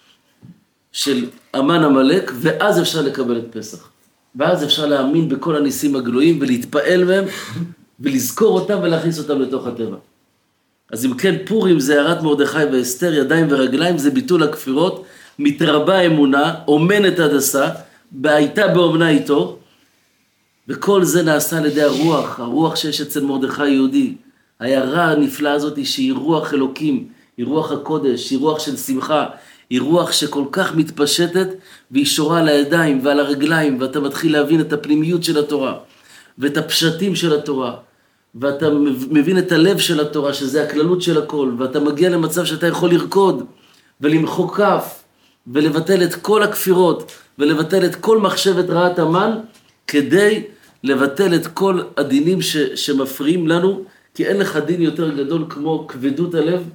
של אמן המלאק, ואז אפשר לקבל את פסח. ואז אפשר להאמין בכל הניסים הגלויים, ולהתפעל מהם, ולזכור אותם ולהכניס אותם לתוך הטבע. אז אם כן, פורים זה הערת מרדכי ואסתר, ידיים ורגליים, זה ביטול הכפירות, מתרבה אמונה, אומנת הדסה, הייתה באומנה איתו, וכל זה נעשה על ידי הרוח שיש אצל מרדכי היהודי. ההערה הנפלאה הזאת שהיא רוח אלוקים, היא רוח הקודש, היא רוח של שמחה, היא רוח שכל כך מתפשטת, והיא שורה על הידיים ועל הרגליים, ואתה מתחיל להבין את הפנימיות של התורה, ואת הפשטים של התורה, ואתה מבין את הלב של התורה, שזה הכללות של הכל, ואתה מגיע למצב שאתה יכול לרקוד, ולמחוא כף, ולבטל את כל הכפירות, ולבטל את כל מחשבת רעת המן, כדי לבטל את כל הדינים שמפריעים לנו, כי אין לך דין יותר גדול כמו כבדות הלב,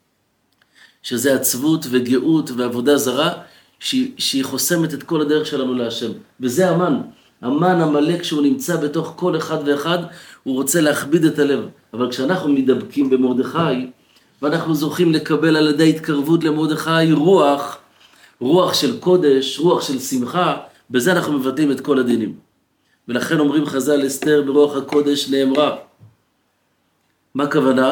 שזה עצבות וגאות ועבודה זרה, שהיא חוסמת את כל הדרך שלנו להשם. וזה המן. המן המלאק שהוא נמצא בתוך כל אחד ואחד, הוא רוצה להכביד את הלב. אבל כשאנחנו מדבקים במרדכי, ואנחנו זוכים לקבל על ידי התקרבות למרדכי רוח של קודש, רוח של שמחה, בזה אנחנו מבטאים את כל הדינים. ולכן אומרים חז"ל, אסתר ברוח הקודש נאמרה. מה הכוונה?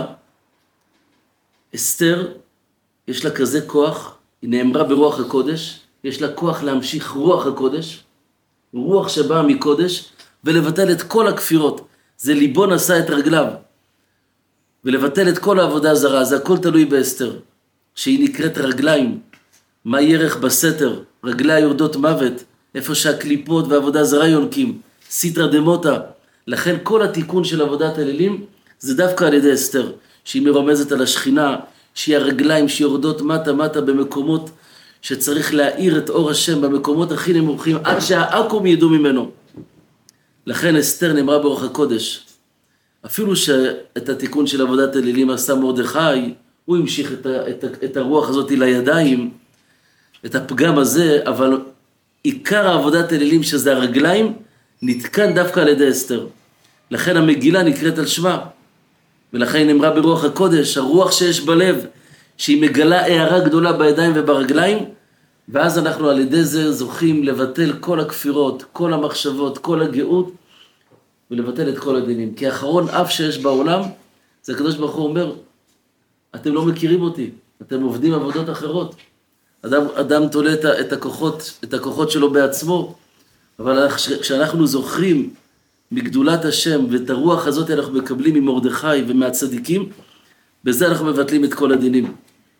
אסתר יש לה כזה כוח, היא נאמרה ברוח הקודש, יש לה כוח להמשיך רוח הקודש, רוח שבאה מקודש, ולבטל את כל הכפירות. זה ליבו נשא את רגליו, ולבטל את כל העבודה הזרה, זה הכל תלוי באסתר, שהיא נקראת רגליים. מה ירך בסתר? רגליה יורדות מוות, איפה שהקליפות והעבודה זרה יונקים, סיטרא דמוטה. לכן כל התיקון של עבודת אלילים, זה דווקא על ידי אסתר, שהיא מרומזת על השכינה, שהיא הרגליים שיורדות מטה במקומות שצריך להאיר את אור השם במקומות הכי נמוכים, עד שהעקום ידעו ממנו. לכן אסתר נאמרה ברוח הקודש. אפילו שאת התיקון של עבודת אלילים עשה מרדכי, הוא המשיך את הרוח הזאת לידיים, את הפגם הזה, אבל עיקר העבודת אלילים שזה הרגליים, נתקן דווקא על ידי אסתר. לכן המגילה נקראת על שמה. ולכן היא נאמרה ברוח הקודש, הרוח שיש בלב, שהיא מגלה הערה גדולה בידיים וברגליים, ואז אנחנו על ידי זה זוכים לבטל כל הכפירות, כל המחשבות, כל הגאות, ולבטל את כל הדינים. כי האחרון אף שיש בעולם, זה הקדוש ברוך הוא אומר, אתם לא מכירים אותי, אתם עובדים עבודות אחרות. אדם תולה את הכוחות שלו בעצמו, אבל כשאנחנו זוכרים מגדולת השם, ואת הרוח הזאת אנחנו מקבלים ממרדכי ומהצדיקים, בזה אנחנו מבטלים את כל הדינים.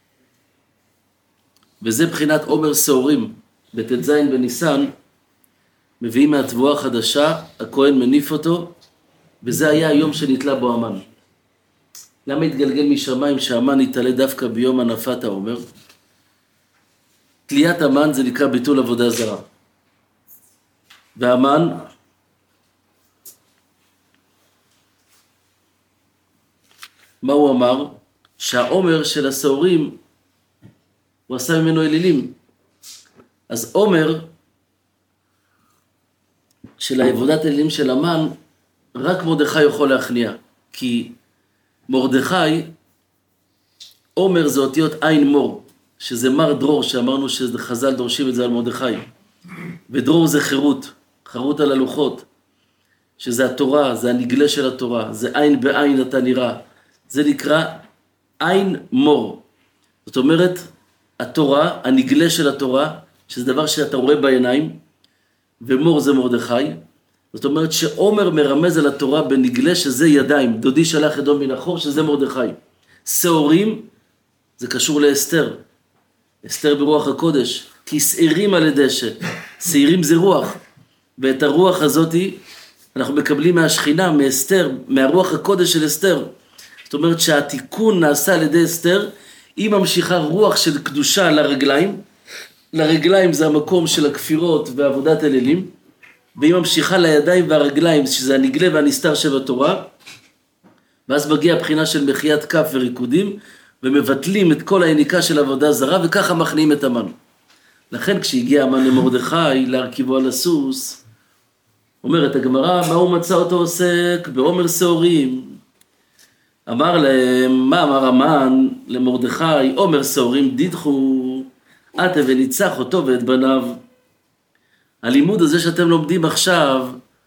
וזה בחינת עומר שעורים, בט"ז בניסן, מביאים מהתבואה החדשה, הכהן מניף אותו, וזה היה היום שנתלה בו המן. למה התגלגל משמיים שהמן יתעלה דווקא ביום הנפת העומר? תליית המן זה נקרא ביטול עבודה זרה. והמן מה הוא אמר? שהעומר של השעורים, הוא עשה ממנו אלילים. אז עומר של עבודת אלילים של המן, רק מרדכי יכול להכניע. כי מרדכי, עומר זה אותיות עין מור, שזה מר דרור, שאמרנו שחז"ל דורשים את זה על מרדכי. ודרור זה חירות, חירות על הלוחות, שזה התורה, זה הנגלה של התורה, זה עין בעין אתה נראה. זה נקרא עין מור. זאת אומרת, התורה, הנגלה של התורה, שזה דבר שאתה רואה בעיניים, ומור זה מרדכי. זאת אומרת שעומר מרמז על התורה בנגלה שזה ידיים. דודי שלח אדום מן החור, שזה מרדכי. שעורים, זה קשור לאסתר. אסתר ברוח הקודש. כי שעירים על הדשא. שעירים זה רוח. ואת הרוח הזאת אנחנו מקבלים מהשכינה, מאסתר, מהרוח הקודש של אסתר. זאת אומרת שהתיקון נעשה על ידי אסתר, היא ממשיכה רוח של קדושה לרגליים. לרגליים זה המקום של הכפירות ועבודת אלילים. והיא ממשיכה לידיים והרגליים, שזה הנגלה והנסתר שבתורה. ואז מגיעה הבחינה של מחיית כף וריקודים, ומבטלים את כל העניקה של עבודה זרה, וככה מכניעים את המן. לכן כשהגיע המן למרדכי להרכיבו על הסוס, אומרת הגמרא, מה הוא מצא אותו עוסק? בעומר שעורים. אמר להם, מה אמר המן למרדכי? עומר שעורים דידחו, עתה וניצח אותו ואת בניו. הלימוד הזה שאתם לומדים עכשיו,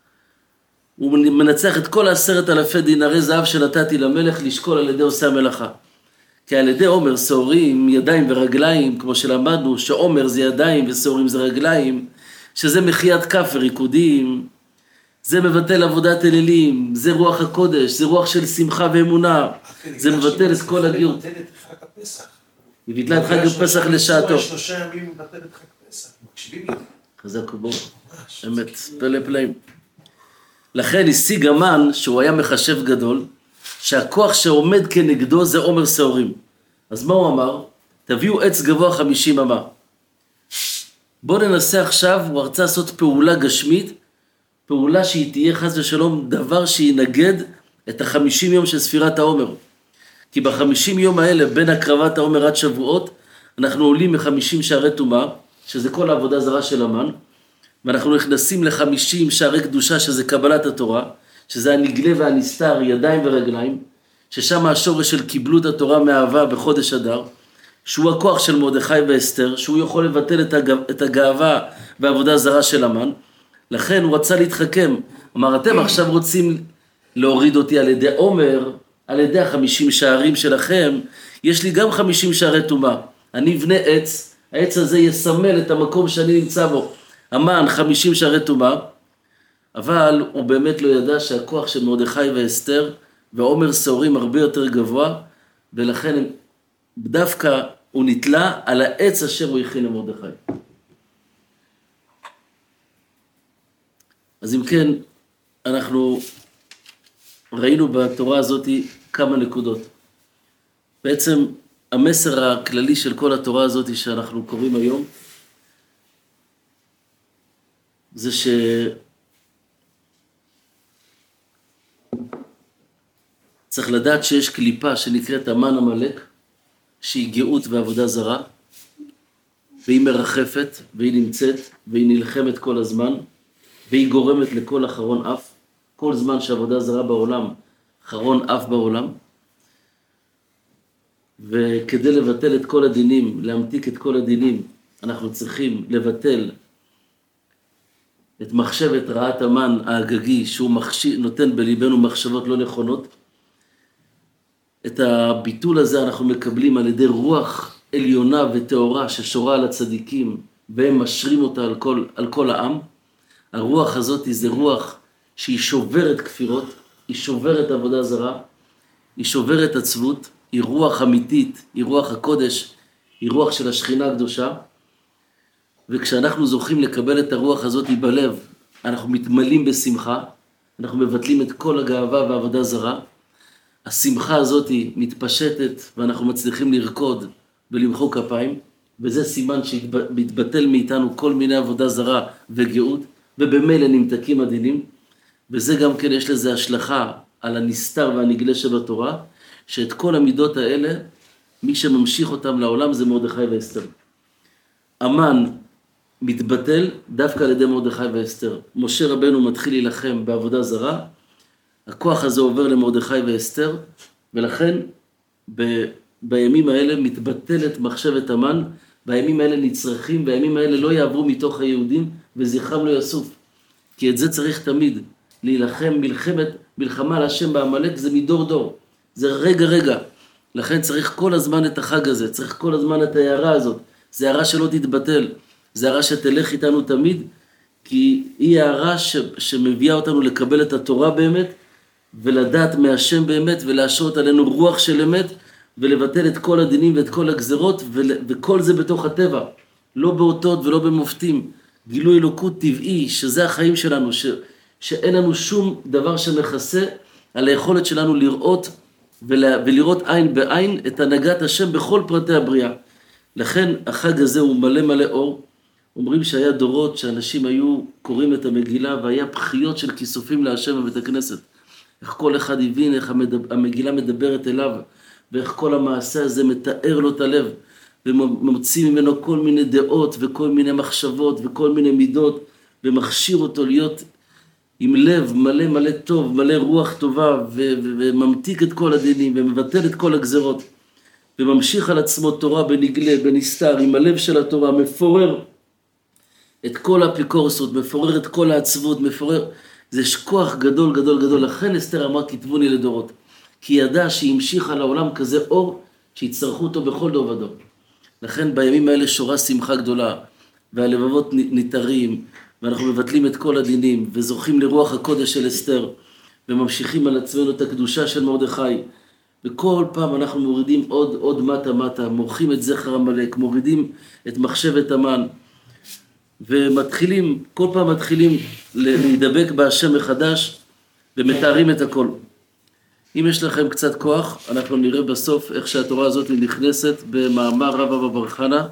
הוא מנצח את כל 10,000 דינרי זהב שנתתי למלך לשקול על ידי עושה המלאכה. כי על ידי עומר שעורים, ידיים ורגליים, כמו שלמדנו, שעומר זה ידיים ושעורים זה רגליים, שזה מחיית כף וריקודים, זה מבטל עבודת אלילים, זה רוח הקודש, זה רוח של שמחה ואמונה, זה מבטל את כל הגיור. היא מבטלת את חג הפסח. היא ביטלה את חג הפסח לשעתו. 3 ימים מבטלת את חג הפסח. מקשיבים לי? חזק ובור, אמת, פלא פלאים. לכן השיג המן, שהוא היה מחשב גדול, שהכוח שעומד כנגדו זה עומר שעורים. אז מה הוא אמר? תביאו עץ גבוה 50 אמה. בואו ננסה עכשיו, הוא רצה לעשות פעולה גשמית, פעולה שהיא תהיה חס ושלום דבר שינגד את 50 יום של ספירת העומר. כי ב50 יום האלה, בין הקרבת העומר עד שבועות, אנחנו עולים מ50 שערי טומאה, שזה כל העבודה זרה של המן, ואנחנו נכנסים ל50 שערי קדושה, שזה קבלת התורה, שזה הנגלה והנסתר, ידיים ורגליים, ששם השורש של קיבלות התורה מאהבה בחודש אדר, שהוא הכוח של מרדכי ואסתר, שהוא יכול לבטל את הגאווה והעבודה זרה של המן. לכן הוא רצה להתחכם. אמר, אתם עכשיו רוצים להוריד אותי על ידי עומר, על ידי 50 שערים שלכם, יש לי גם 50 שערי טומאה. אני אבנה עץ, העץ הזה יסמל את המקום שאני נמצא בו. המן 50 שערי טומאה, אבל הוא באמת לא ידע שהכוח של מרדכי ואסתר ועומר שעורים הרבה יותר גבוה, ולכן דווקא הוא נתלה על העץ אשר הוא הכין למרדכי. אז אם כן, אנחנו ראינו בתורה הזאת כמה נקודות. בעצם המסר הכללי של כל התורה הזאת שאנחנו קוראים היום, זה צריך לדעת שיש קליפה שנקראת המן המלך, שהיא גאות ועבודה זרה, והיא מרחפת, והיא נמצאת, והיא נלחמת כל הזמן, והיא גורמת לכל אחרון אף, כל זמן שעבודה זרה בעולם, אחרון אף בעולם, וכדי לבטל את כל הדינים, להמתיק את כל הדינים, אנחנו צריכים לבטל את מחשבת רעת המן האגגי, שהוא נותן בליבנו מחשבות לא נכונות. את הביטול הזה אנחנו מקבלים על ידי רוח עליונה וטהורה ששורה על הצדיקים, והם משרים אותה על כל העם. הרוח הזאת זה רוח שהיא שוברת כפירות, היא שוברת עבודה זרה, היא שוברת עצבות, היא רוח אמיתית, היא רוח הקודש, היא רוח של השכינה הקדושה. וכשאנחנו זוכים לקבל את הרוח הזאת בלב, אנחנו מתמלאים בשמחה, אנחנו מבטלים את כל הגאווה והעבודה זרה. השמחה הזאת מתפשטת ואנחנו מצליחים לרקוד ולמחוא כפיים, וזה סימן שמתבטל מאיתנו כל מיני עבודה זרה וגאות, ובמילא נמתקים הדינים, וזה גם כן יש לזה השלכה על הנסתר והנגלה שבתורה, שאת כל המידות האלה, מי שממשיך אותם לעולם זה מרדכי ואסתר. המן מתבטל דווקא על ידי מרדכי ואסתר. משה רבנו מתחיל להילחם בעבודה זרה, הכוח הזה עובר למרדכי ואסתר, ולכן בימים האלה מתבטלת מחשבת המן, בימים האלה נצרכים, בימים האלה לא יעברו מתוך היהודים, וזכרם לא יסוף. כי את זה צריך תמיד, להילחם מלחמה על השם בעמלק, זה מדור דור, זה רגע. לכן צריך כל הזמן את החג הזה, צריך כל הזמן את ההערה הזאת, זה הערה שלא תתבטל, זה הערה שתלך איתנו תמיד, כי היא הערה שמביאה אותנו לקבל את התורה באמת, ולדעת מהשם באמת, ולהשרות עלינו רוח של אמת, ולבטל את כל הדינים ואת כל הגזרות, וכל זה בתוך הטבע, לא באותות ולא במופתים, גילוי אלוקות טבעי, שזה החיים שלנו, שאין לנו שום דבר שמכסה על היכולת שלנו לראות, ולראות עין בעין את הנהגת השם בכל פרטי הבריאה. לכן החג הזה הוא מלא אור. אומרים שהיה דורות שאנשים היו קוראים את המגילה, והיה בחיות של כיסופים להשם בבית הכנסת. איך כל אחד הבין איך המגילה מדברת אליו, ואיך כל המעשה הזה מתאר לו את הלב, ומוציא ממנו כל מיני דעות, וכל מיני מחשבות, וכל מיני מידות, ומכשיר אותו להיות עם לב מלא טוב, מלא רוח טובה, וממתיק את כל הדינים, ומבטל את כל הגזרות, וממשיך על עצמו תורה בנגלה, בנסתר, עם הלב של התורה, מפורר את כל האפיקורסות, מפורר את כל העצבות, מפורר, זה כוח גדול, לכן אסתר אמרה כתבוני לדורות, כי ידע שהמשיך על העולם כזה אור, שיצטרכו אותו בכל דור ודור. לכן בימים האלה שורה שמחה גדולה, והלבבות ניתרים, ואנחנו מבטלים את כל הדינים, וזוכים לרוח הקודש של אסתר, וממשיכים על עצמנו את הקדושה של מרדכי, וכל פעם אנחנו מורידים עוד מטה, מורחים את זכר עמלק, מורידים את מחשבת המן, ומתחילים, כל פעם מתחילים להידבק בהשם מחדש, ומתארים את הכל. אם יש לכם קצת כוח, אנחנו נראה בסוף איך שהתורה הזאת נכנסת במאמר רב אבא בר חנה.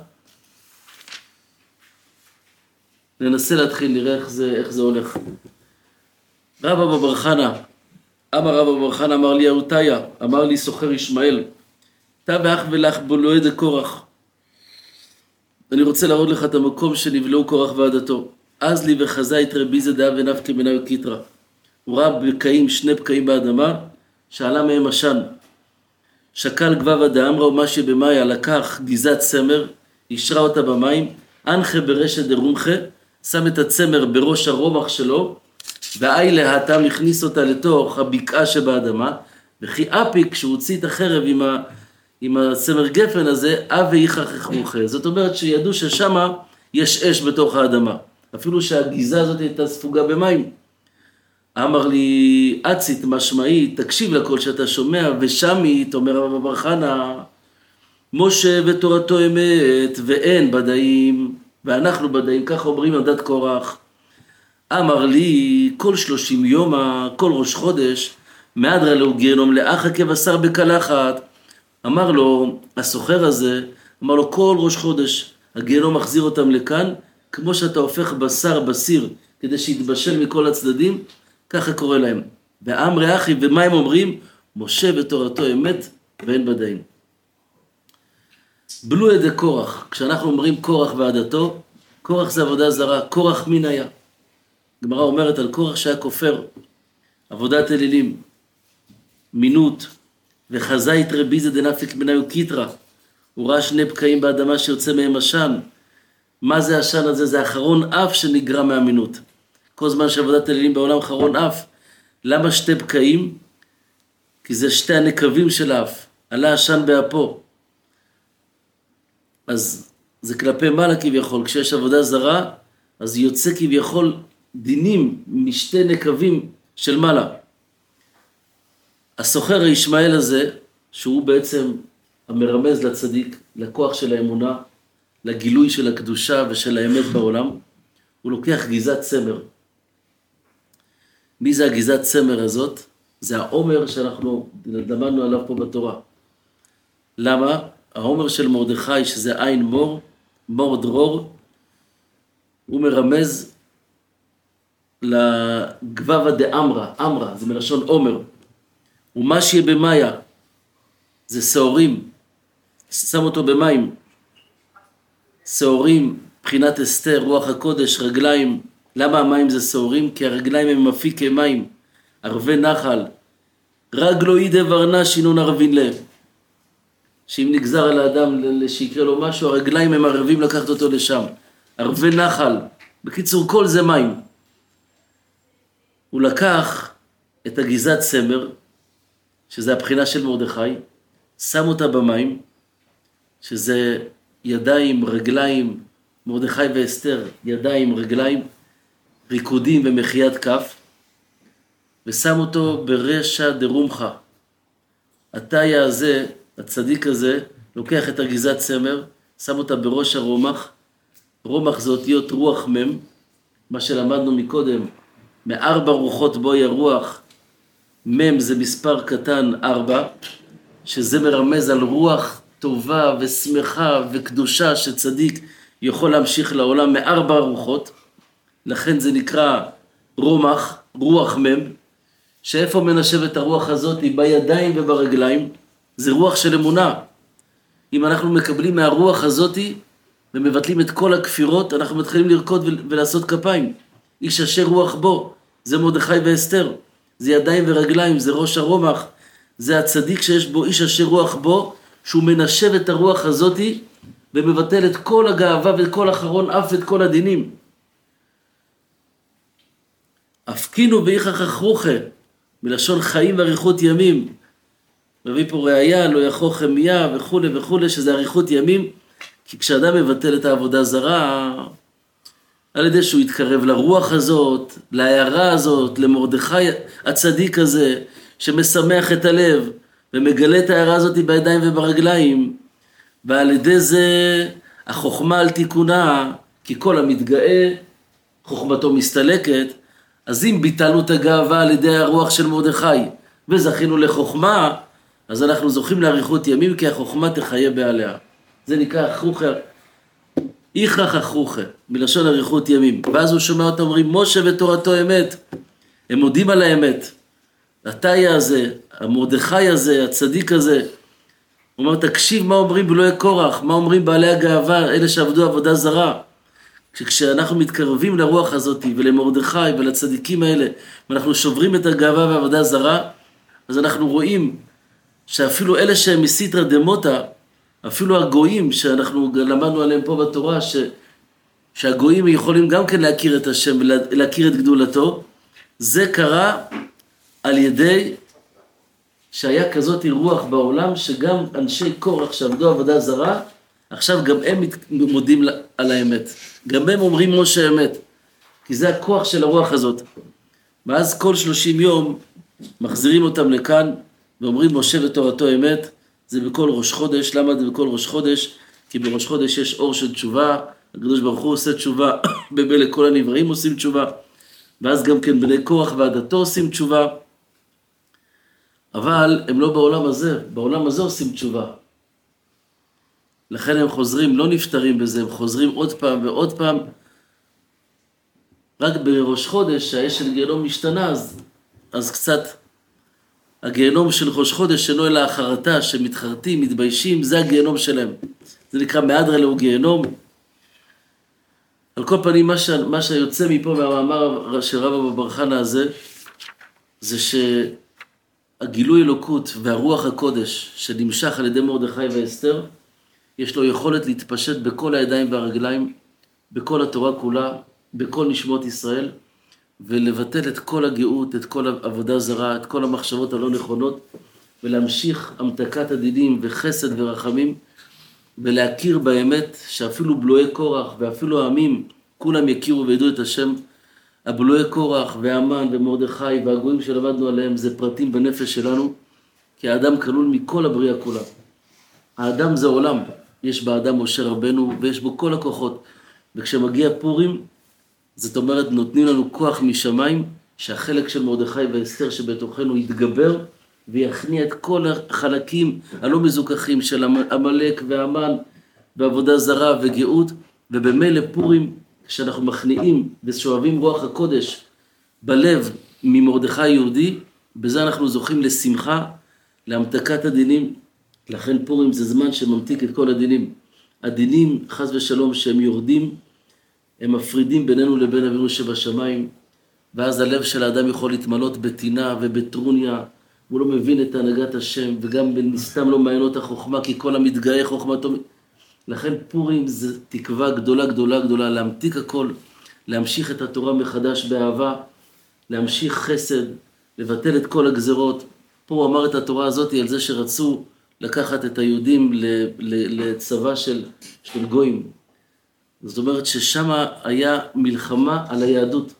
ננסה להתחיל, נראה איך זה הולך. רב אבא בר חנה, אמר רב אבא בר חנה, אמר לי אהותיה, אמר לי סוחר ישמעאל, אתה ואח ולך בולועי דקורח. אני רוצה להראות לך את המקום שנבלעו קורח ועדתו. אז לי וחזה את רבי זדאה ונפקי מנהי קיטרה. הוא ראה בקעים, 2 בקעים באדמה, שעלה מהם עשן. שקל גבבה דאמרה ומשי במאיה, לקח גיזת צמר, ישרה אותה במים, אנחה ברשת דרומחה, שם את הצמר בראש הרומח שלו, והאי להתם הכניס אותה לתוך הבקעה שבאדמה, וכי אפיק, כשהוא הוציא את החרב עם הצמר גפן הזה, אבי יחך יחרוכה. זאת אומרת שידעו ששמה יש אש בתוך האדמה, אפילו שהגיזה הזאת הייתה ספוגה במים. אמר לי, עצית משמעית, תקשיב לכל שאתה שומע, ושמית, אומר רב בר חנה, משה ותורתו אמת, ואין בדאים, ואנחנו בדאים, ככה אומרים על דת קורח. אמר לי, כל 30 יום, כל ראש חודש, מהדרה לו גיהנום לאחה כבשר בקלחת. אמר לו, הסוחר הזה, אמר לו, כל ראש חודש, הגיהנום מחזיר אותם לכאן, כמו שאתה הופך בשר בסיר, כדי שיתבשל מכל הצדדים, ככה קורא להם. ואמרי אחי, ומה הם אומרים? משה ותורתו אמת, ואין בדאים. בלו ידי קורח, כשאנחנו אומרים קורח ועדתו, קורח זה עבודה זרה, קורח מין היה. גמרא אומרת על קורח שהיה כופר, עבודת אלילים, מינות, וחזה את רבי זה דנפיק מנהי קיטרה, הוא ראה 2 בקעים באדמה שיוצא מהם עשן. מה זה עשן הזה? זה אחרון אף שנגרע מהמינות. כל זמן שעבודת אלילים בעולם אחרון אף. למה 2 בקעים? כי זה 2 הנקבים של האף, עלה עשן באפו. אז זה כלפי מעלה כביכול, כשיש עבודה זרה, אז יוצא כביכול דינים מ2 נקבים של מעלה. הסוחר הישמעאל הזה, שהוא בעצם המרמז לצדיק, לכוח של האמונה, לגילוי של הקדושה ושל האמת בעולם, הוא לוקח גיזת צמר. מי זה הגיזת צמר הזאת? זה העומר שאנחנו למדנו עליו פה בתורה. למה? העומר של מרדכי, שזה עין מור, מור דרור, הוא מרמז לגבבה דאמרה, אמרה, זה מלשון עומר. ומה שיהיה במאיה, זה שעורים, שם אותו במים, שעורים, בחינת אסתר, רוח הקודש, רגליים. למה המים זה שעורים? כי הרגליים הם מפיקי מים, ערבי נחל. רגלו אידה ורנה שינון ערבין לב. שאם נגזר על האדם שיקרה לו משהו, הרגליים הם ערבים לקחת אותו לשם. ערבי נחל. בקיצור, כל זה מים. הוא לקח את הגיזת סמר, שזה הבחינה של מרדכי, שם אותה במים, שזה ידיים, רגליים, מרדכי ואסתר, ידיים, רגליים, ריקודים ומחיית כף, ושם אותו ברשע דרומחה. התאיה הזה, הצדיק הזה, לוקח את הגיזת סמר, שם אותה בראש הרומח. רומח זה אותיות רוח מם, מה שלמדנו מקודם, מארבע רוחות בוי הרוח, מם זה מספר קטן 4, שזה מרמז על רוח טובה ושמחה וקדושה שצדיק יכול להמשיך לעולם מארבע רוחות. לכן זה נקרא רומח, רוח מם, שאיפה מנשב את הרוח הזאת? בידיים וברגליים. זה רוח של אמונה. אם אנחנו מקבלים מהרוח הזאת ומבטלים את כל הכפירות, אנחנו מתחילים לרקוד ולעשות כפיים. איש אשר רוח בו, זה מרדכי ואסתר, זה ידיים ורגליים, זה ראש הרומח, זה הצדיק שיש בו איש אשר רוח בו, שהוא מנשב את הרוח הזאת ומבטל את כל הגאווה ואת כל אחרון אף את כל הדינים. הפקינו ואיכך אחרוכה, מלשון חיים ואריכות ימים. מביא פה ראיה, לא יכוך חמיה וכו' וכו', שזה אריכות ימים, כי כשאדם מבטל את העבודה זרה, על ידי שהוא יתקרב לרוח הזאת, להערה הזאת, למרדכי הצדיק הזה, שמשמח את הלב, ומגלה את ההערה הזאת בידיים וברגליים, ועל ידי זה החוכמה על תיקונה, כי כל המתגאה, חוכמתו מסתלקת. אז אם ביטלנו את הגאווה על ידי הרוח של מרדכי, וזכינו לחוכמה, אז אנחנו זוכים לאריכות ימים, כי החוכמה תחיה בעליה. זה נקרא אחרוכה, איכך אחרוכה, מלשון אריכות ימים. ואז הוא שומע אותם אומרים, משה ותורתו אמת. הם מודים על האמת. התאיה הזה, המרדכי הזה, הצדיק הזה, הוא אומר, תקשיב מה אומרים בלוי קורח, מה אומרים בעלי הגאווה, אלה שעבדו עבודה זרה. כשאנחנו מתקרבים לרוח הזאת ולמרדכי ולצדיקים האלה, ואנחנו שוברים את הגאווה והעבודה זרה, אז אנחנו רואים שאפילו אלה שהם מסיתרא דמותא, אפילו הגויים שאנחנו למדנו עליהם פה בתורה, שהגויים יכולים גם כן להכיר את השם ולהכיר את גדולתו, זה קרה על ידי שהיה כזאת רוח בעולם, שגם אנשי קורח שעבדו עבודה זרה, עכשיו גם הם מודים על האמת. גם הם אומרים משה אמת, כי זה הכוח של הרוח הזאת. ואז כל 30 יום מחזירים אותם לכאן, ואומרים משה ותורתו אמת. זה בכל ראש חודש. למה זה בכל ראש חודש? כי בראש חודש יש אור של תשובה, הקדוש ברוך הוא עושה תשובה, במילא כל הנבראים עושים תשובה, ואז גם כן בני קורח ועדתו עושים תשובה, אבל הם לא בעולם הזה, בעולם הזה עושים תשובה. לכן הם חוזרים, לא נפטרים בזה, הם חוזרים עוד פעם ועוד פעם. רק בראש חודש, שהאש של גיהנום משתנה, אז קצת הגיהנום של ראש חודש שאינו אלא החרטה, שמתחרטים, מתביישים, זה הגיהנום שלהם. זה נקרא מהדרא לאו גיהנום. על כל פנים, מה שיוצא מפה מהמאמר של רב אבא בר חנא הזה, זה שהגילוי אלוקות והרוח הקודש שנמשך על ידי מרדכי ואסתר, יש לו יכולת להתפשט בכל הידיים והרגליים, בכל התורה כולה, בכל נשמות ישראל, ולבטל את כל הגאות, את כל העבודה זרה, את כל המחשבות הלא נכונות, ולהמשיך המתקת הדינים וחסד ורחמים, ולהכיר באמת שאפילו בלוי קורח ואפילו העמים, כולם יכירו וידעו את השם. הבלוי קורח והמן ומרדכי והגויים שלמדנו עליהם, זה פרטים בנפש שלנו, כי האדם כלול מכל הבריאה כולה. האדם זה עולם, יש באדם משה רבנו ויש בו כל הכוחות, וכשמגיע פורים, זאת אומרת נותנים לנו כוח משמיים, שהחלק של מרדכי ואסתר שבתוכנו יתגבר, ויכניע את כל החלקים הלא מזוכחים של עמלק והמן, ועבודה זרה וגאות, ובמילא פורים, כשאנחנו מכניעים ושואבים רוח הקודש בלב ממרדכי יהודי, בזה אנחנו זוכים לשמחה, להמתקת הדינים, לכן פורים זה זמן שממתיק את כל הדינים. הדינים, חס ושלום, שהם יורדים, הם מפרידים בינינו לבין אבינו שבשמיים, ואז הלב של האדם יכול להתמלות בתינה ובטרוניה, הוא לא מבין את הנהגת השם, וגם נסתם לא מעיינות החוכמה, כי כל המתגאה חוכמתו. לכן פורים זה תקווה גדולה גדולה גדולה, להמתיק הכל, להמשיך את התורה מחדש באהבה, להמשיך חסד, לבטל את כל הגזרות. פה הוא אמר את התורה הזאת על זה שרצו לקחת את היהודים לצבא של גויים. זאת אומרת ששם היה מלחמה על היהדות.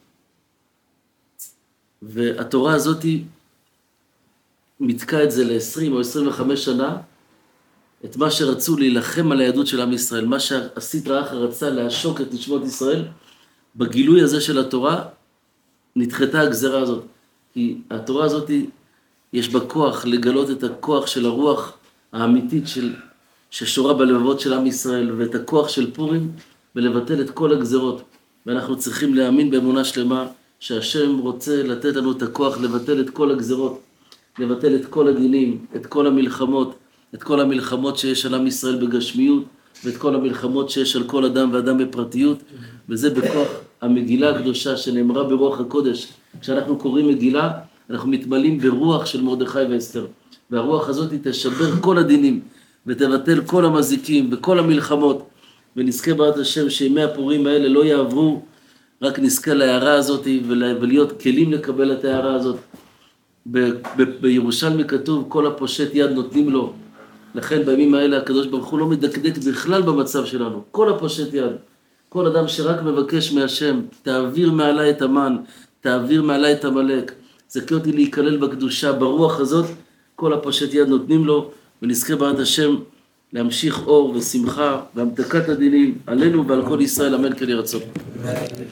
והתורה הזאת מתקע את זה ל-20 או 25 שנה, את מה שרצו להילחם על היהדות של עם ישראל, מה שהסטרא אחרא רצה להשוק את נשמות ישראל, בגילוי הזה של התורה נדחתה הגזרה הזאת. כי התורה הזאת יש בה כוח לגלות את הכוח של הרוח האמיתית ששורה בלבבות של עם ישראל, ואת הכוח של פורים ולבטל את כל הגזרות. ואנחנו צריכים להאמין באמונה שלמה שהשם רוצה לתת לנו את הכוח לבטל את כל הגזרות, לבטל את כל הדינים, את כל המלחמות, את כל המלחמות שיש על עם ישראל בגשמיות, ואת כל המלחמות שיש על כל אדם ואדם בפרטיות, וזה בכוח המגילה הקדושה שנאמרה ברוח הקודש. כשאנחנו קוראים מגילה, אנחנו מתמלאים ברוח של מרדכי ואסתר, והרוח הזאת תשבר כל הדינים, ותבטל כל המזיקים וכל המלחמות, ונזכה בעזרת השם שימי הפורים האלה לא יעברו, רק נזכה להערה הזאת ולהיות כלים לקבל את ההערה הזאת. בירושלמי כתוב כל הפושט יד נותנים לו, לכן בימים האלה הקדוש ברוך הוא לא מדקדק בכלל במצב שלנו. כל הפושט יד, כל אדם שרק מבקש מהשם, תעביר מעלי את המן, תעביר מעלי את המלאק, זכה אותי להיכלל בקדושה, ברוח הזאת, כל הפושט יד נותנים לו, ונזכה בעזרת השם להמשיך אור ושמחה והמתקת הדינים עלינו ועל כל ישראל, אמן כן יהי רצון.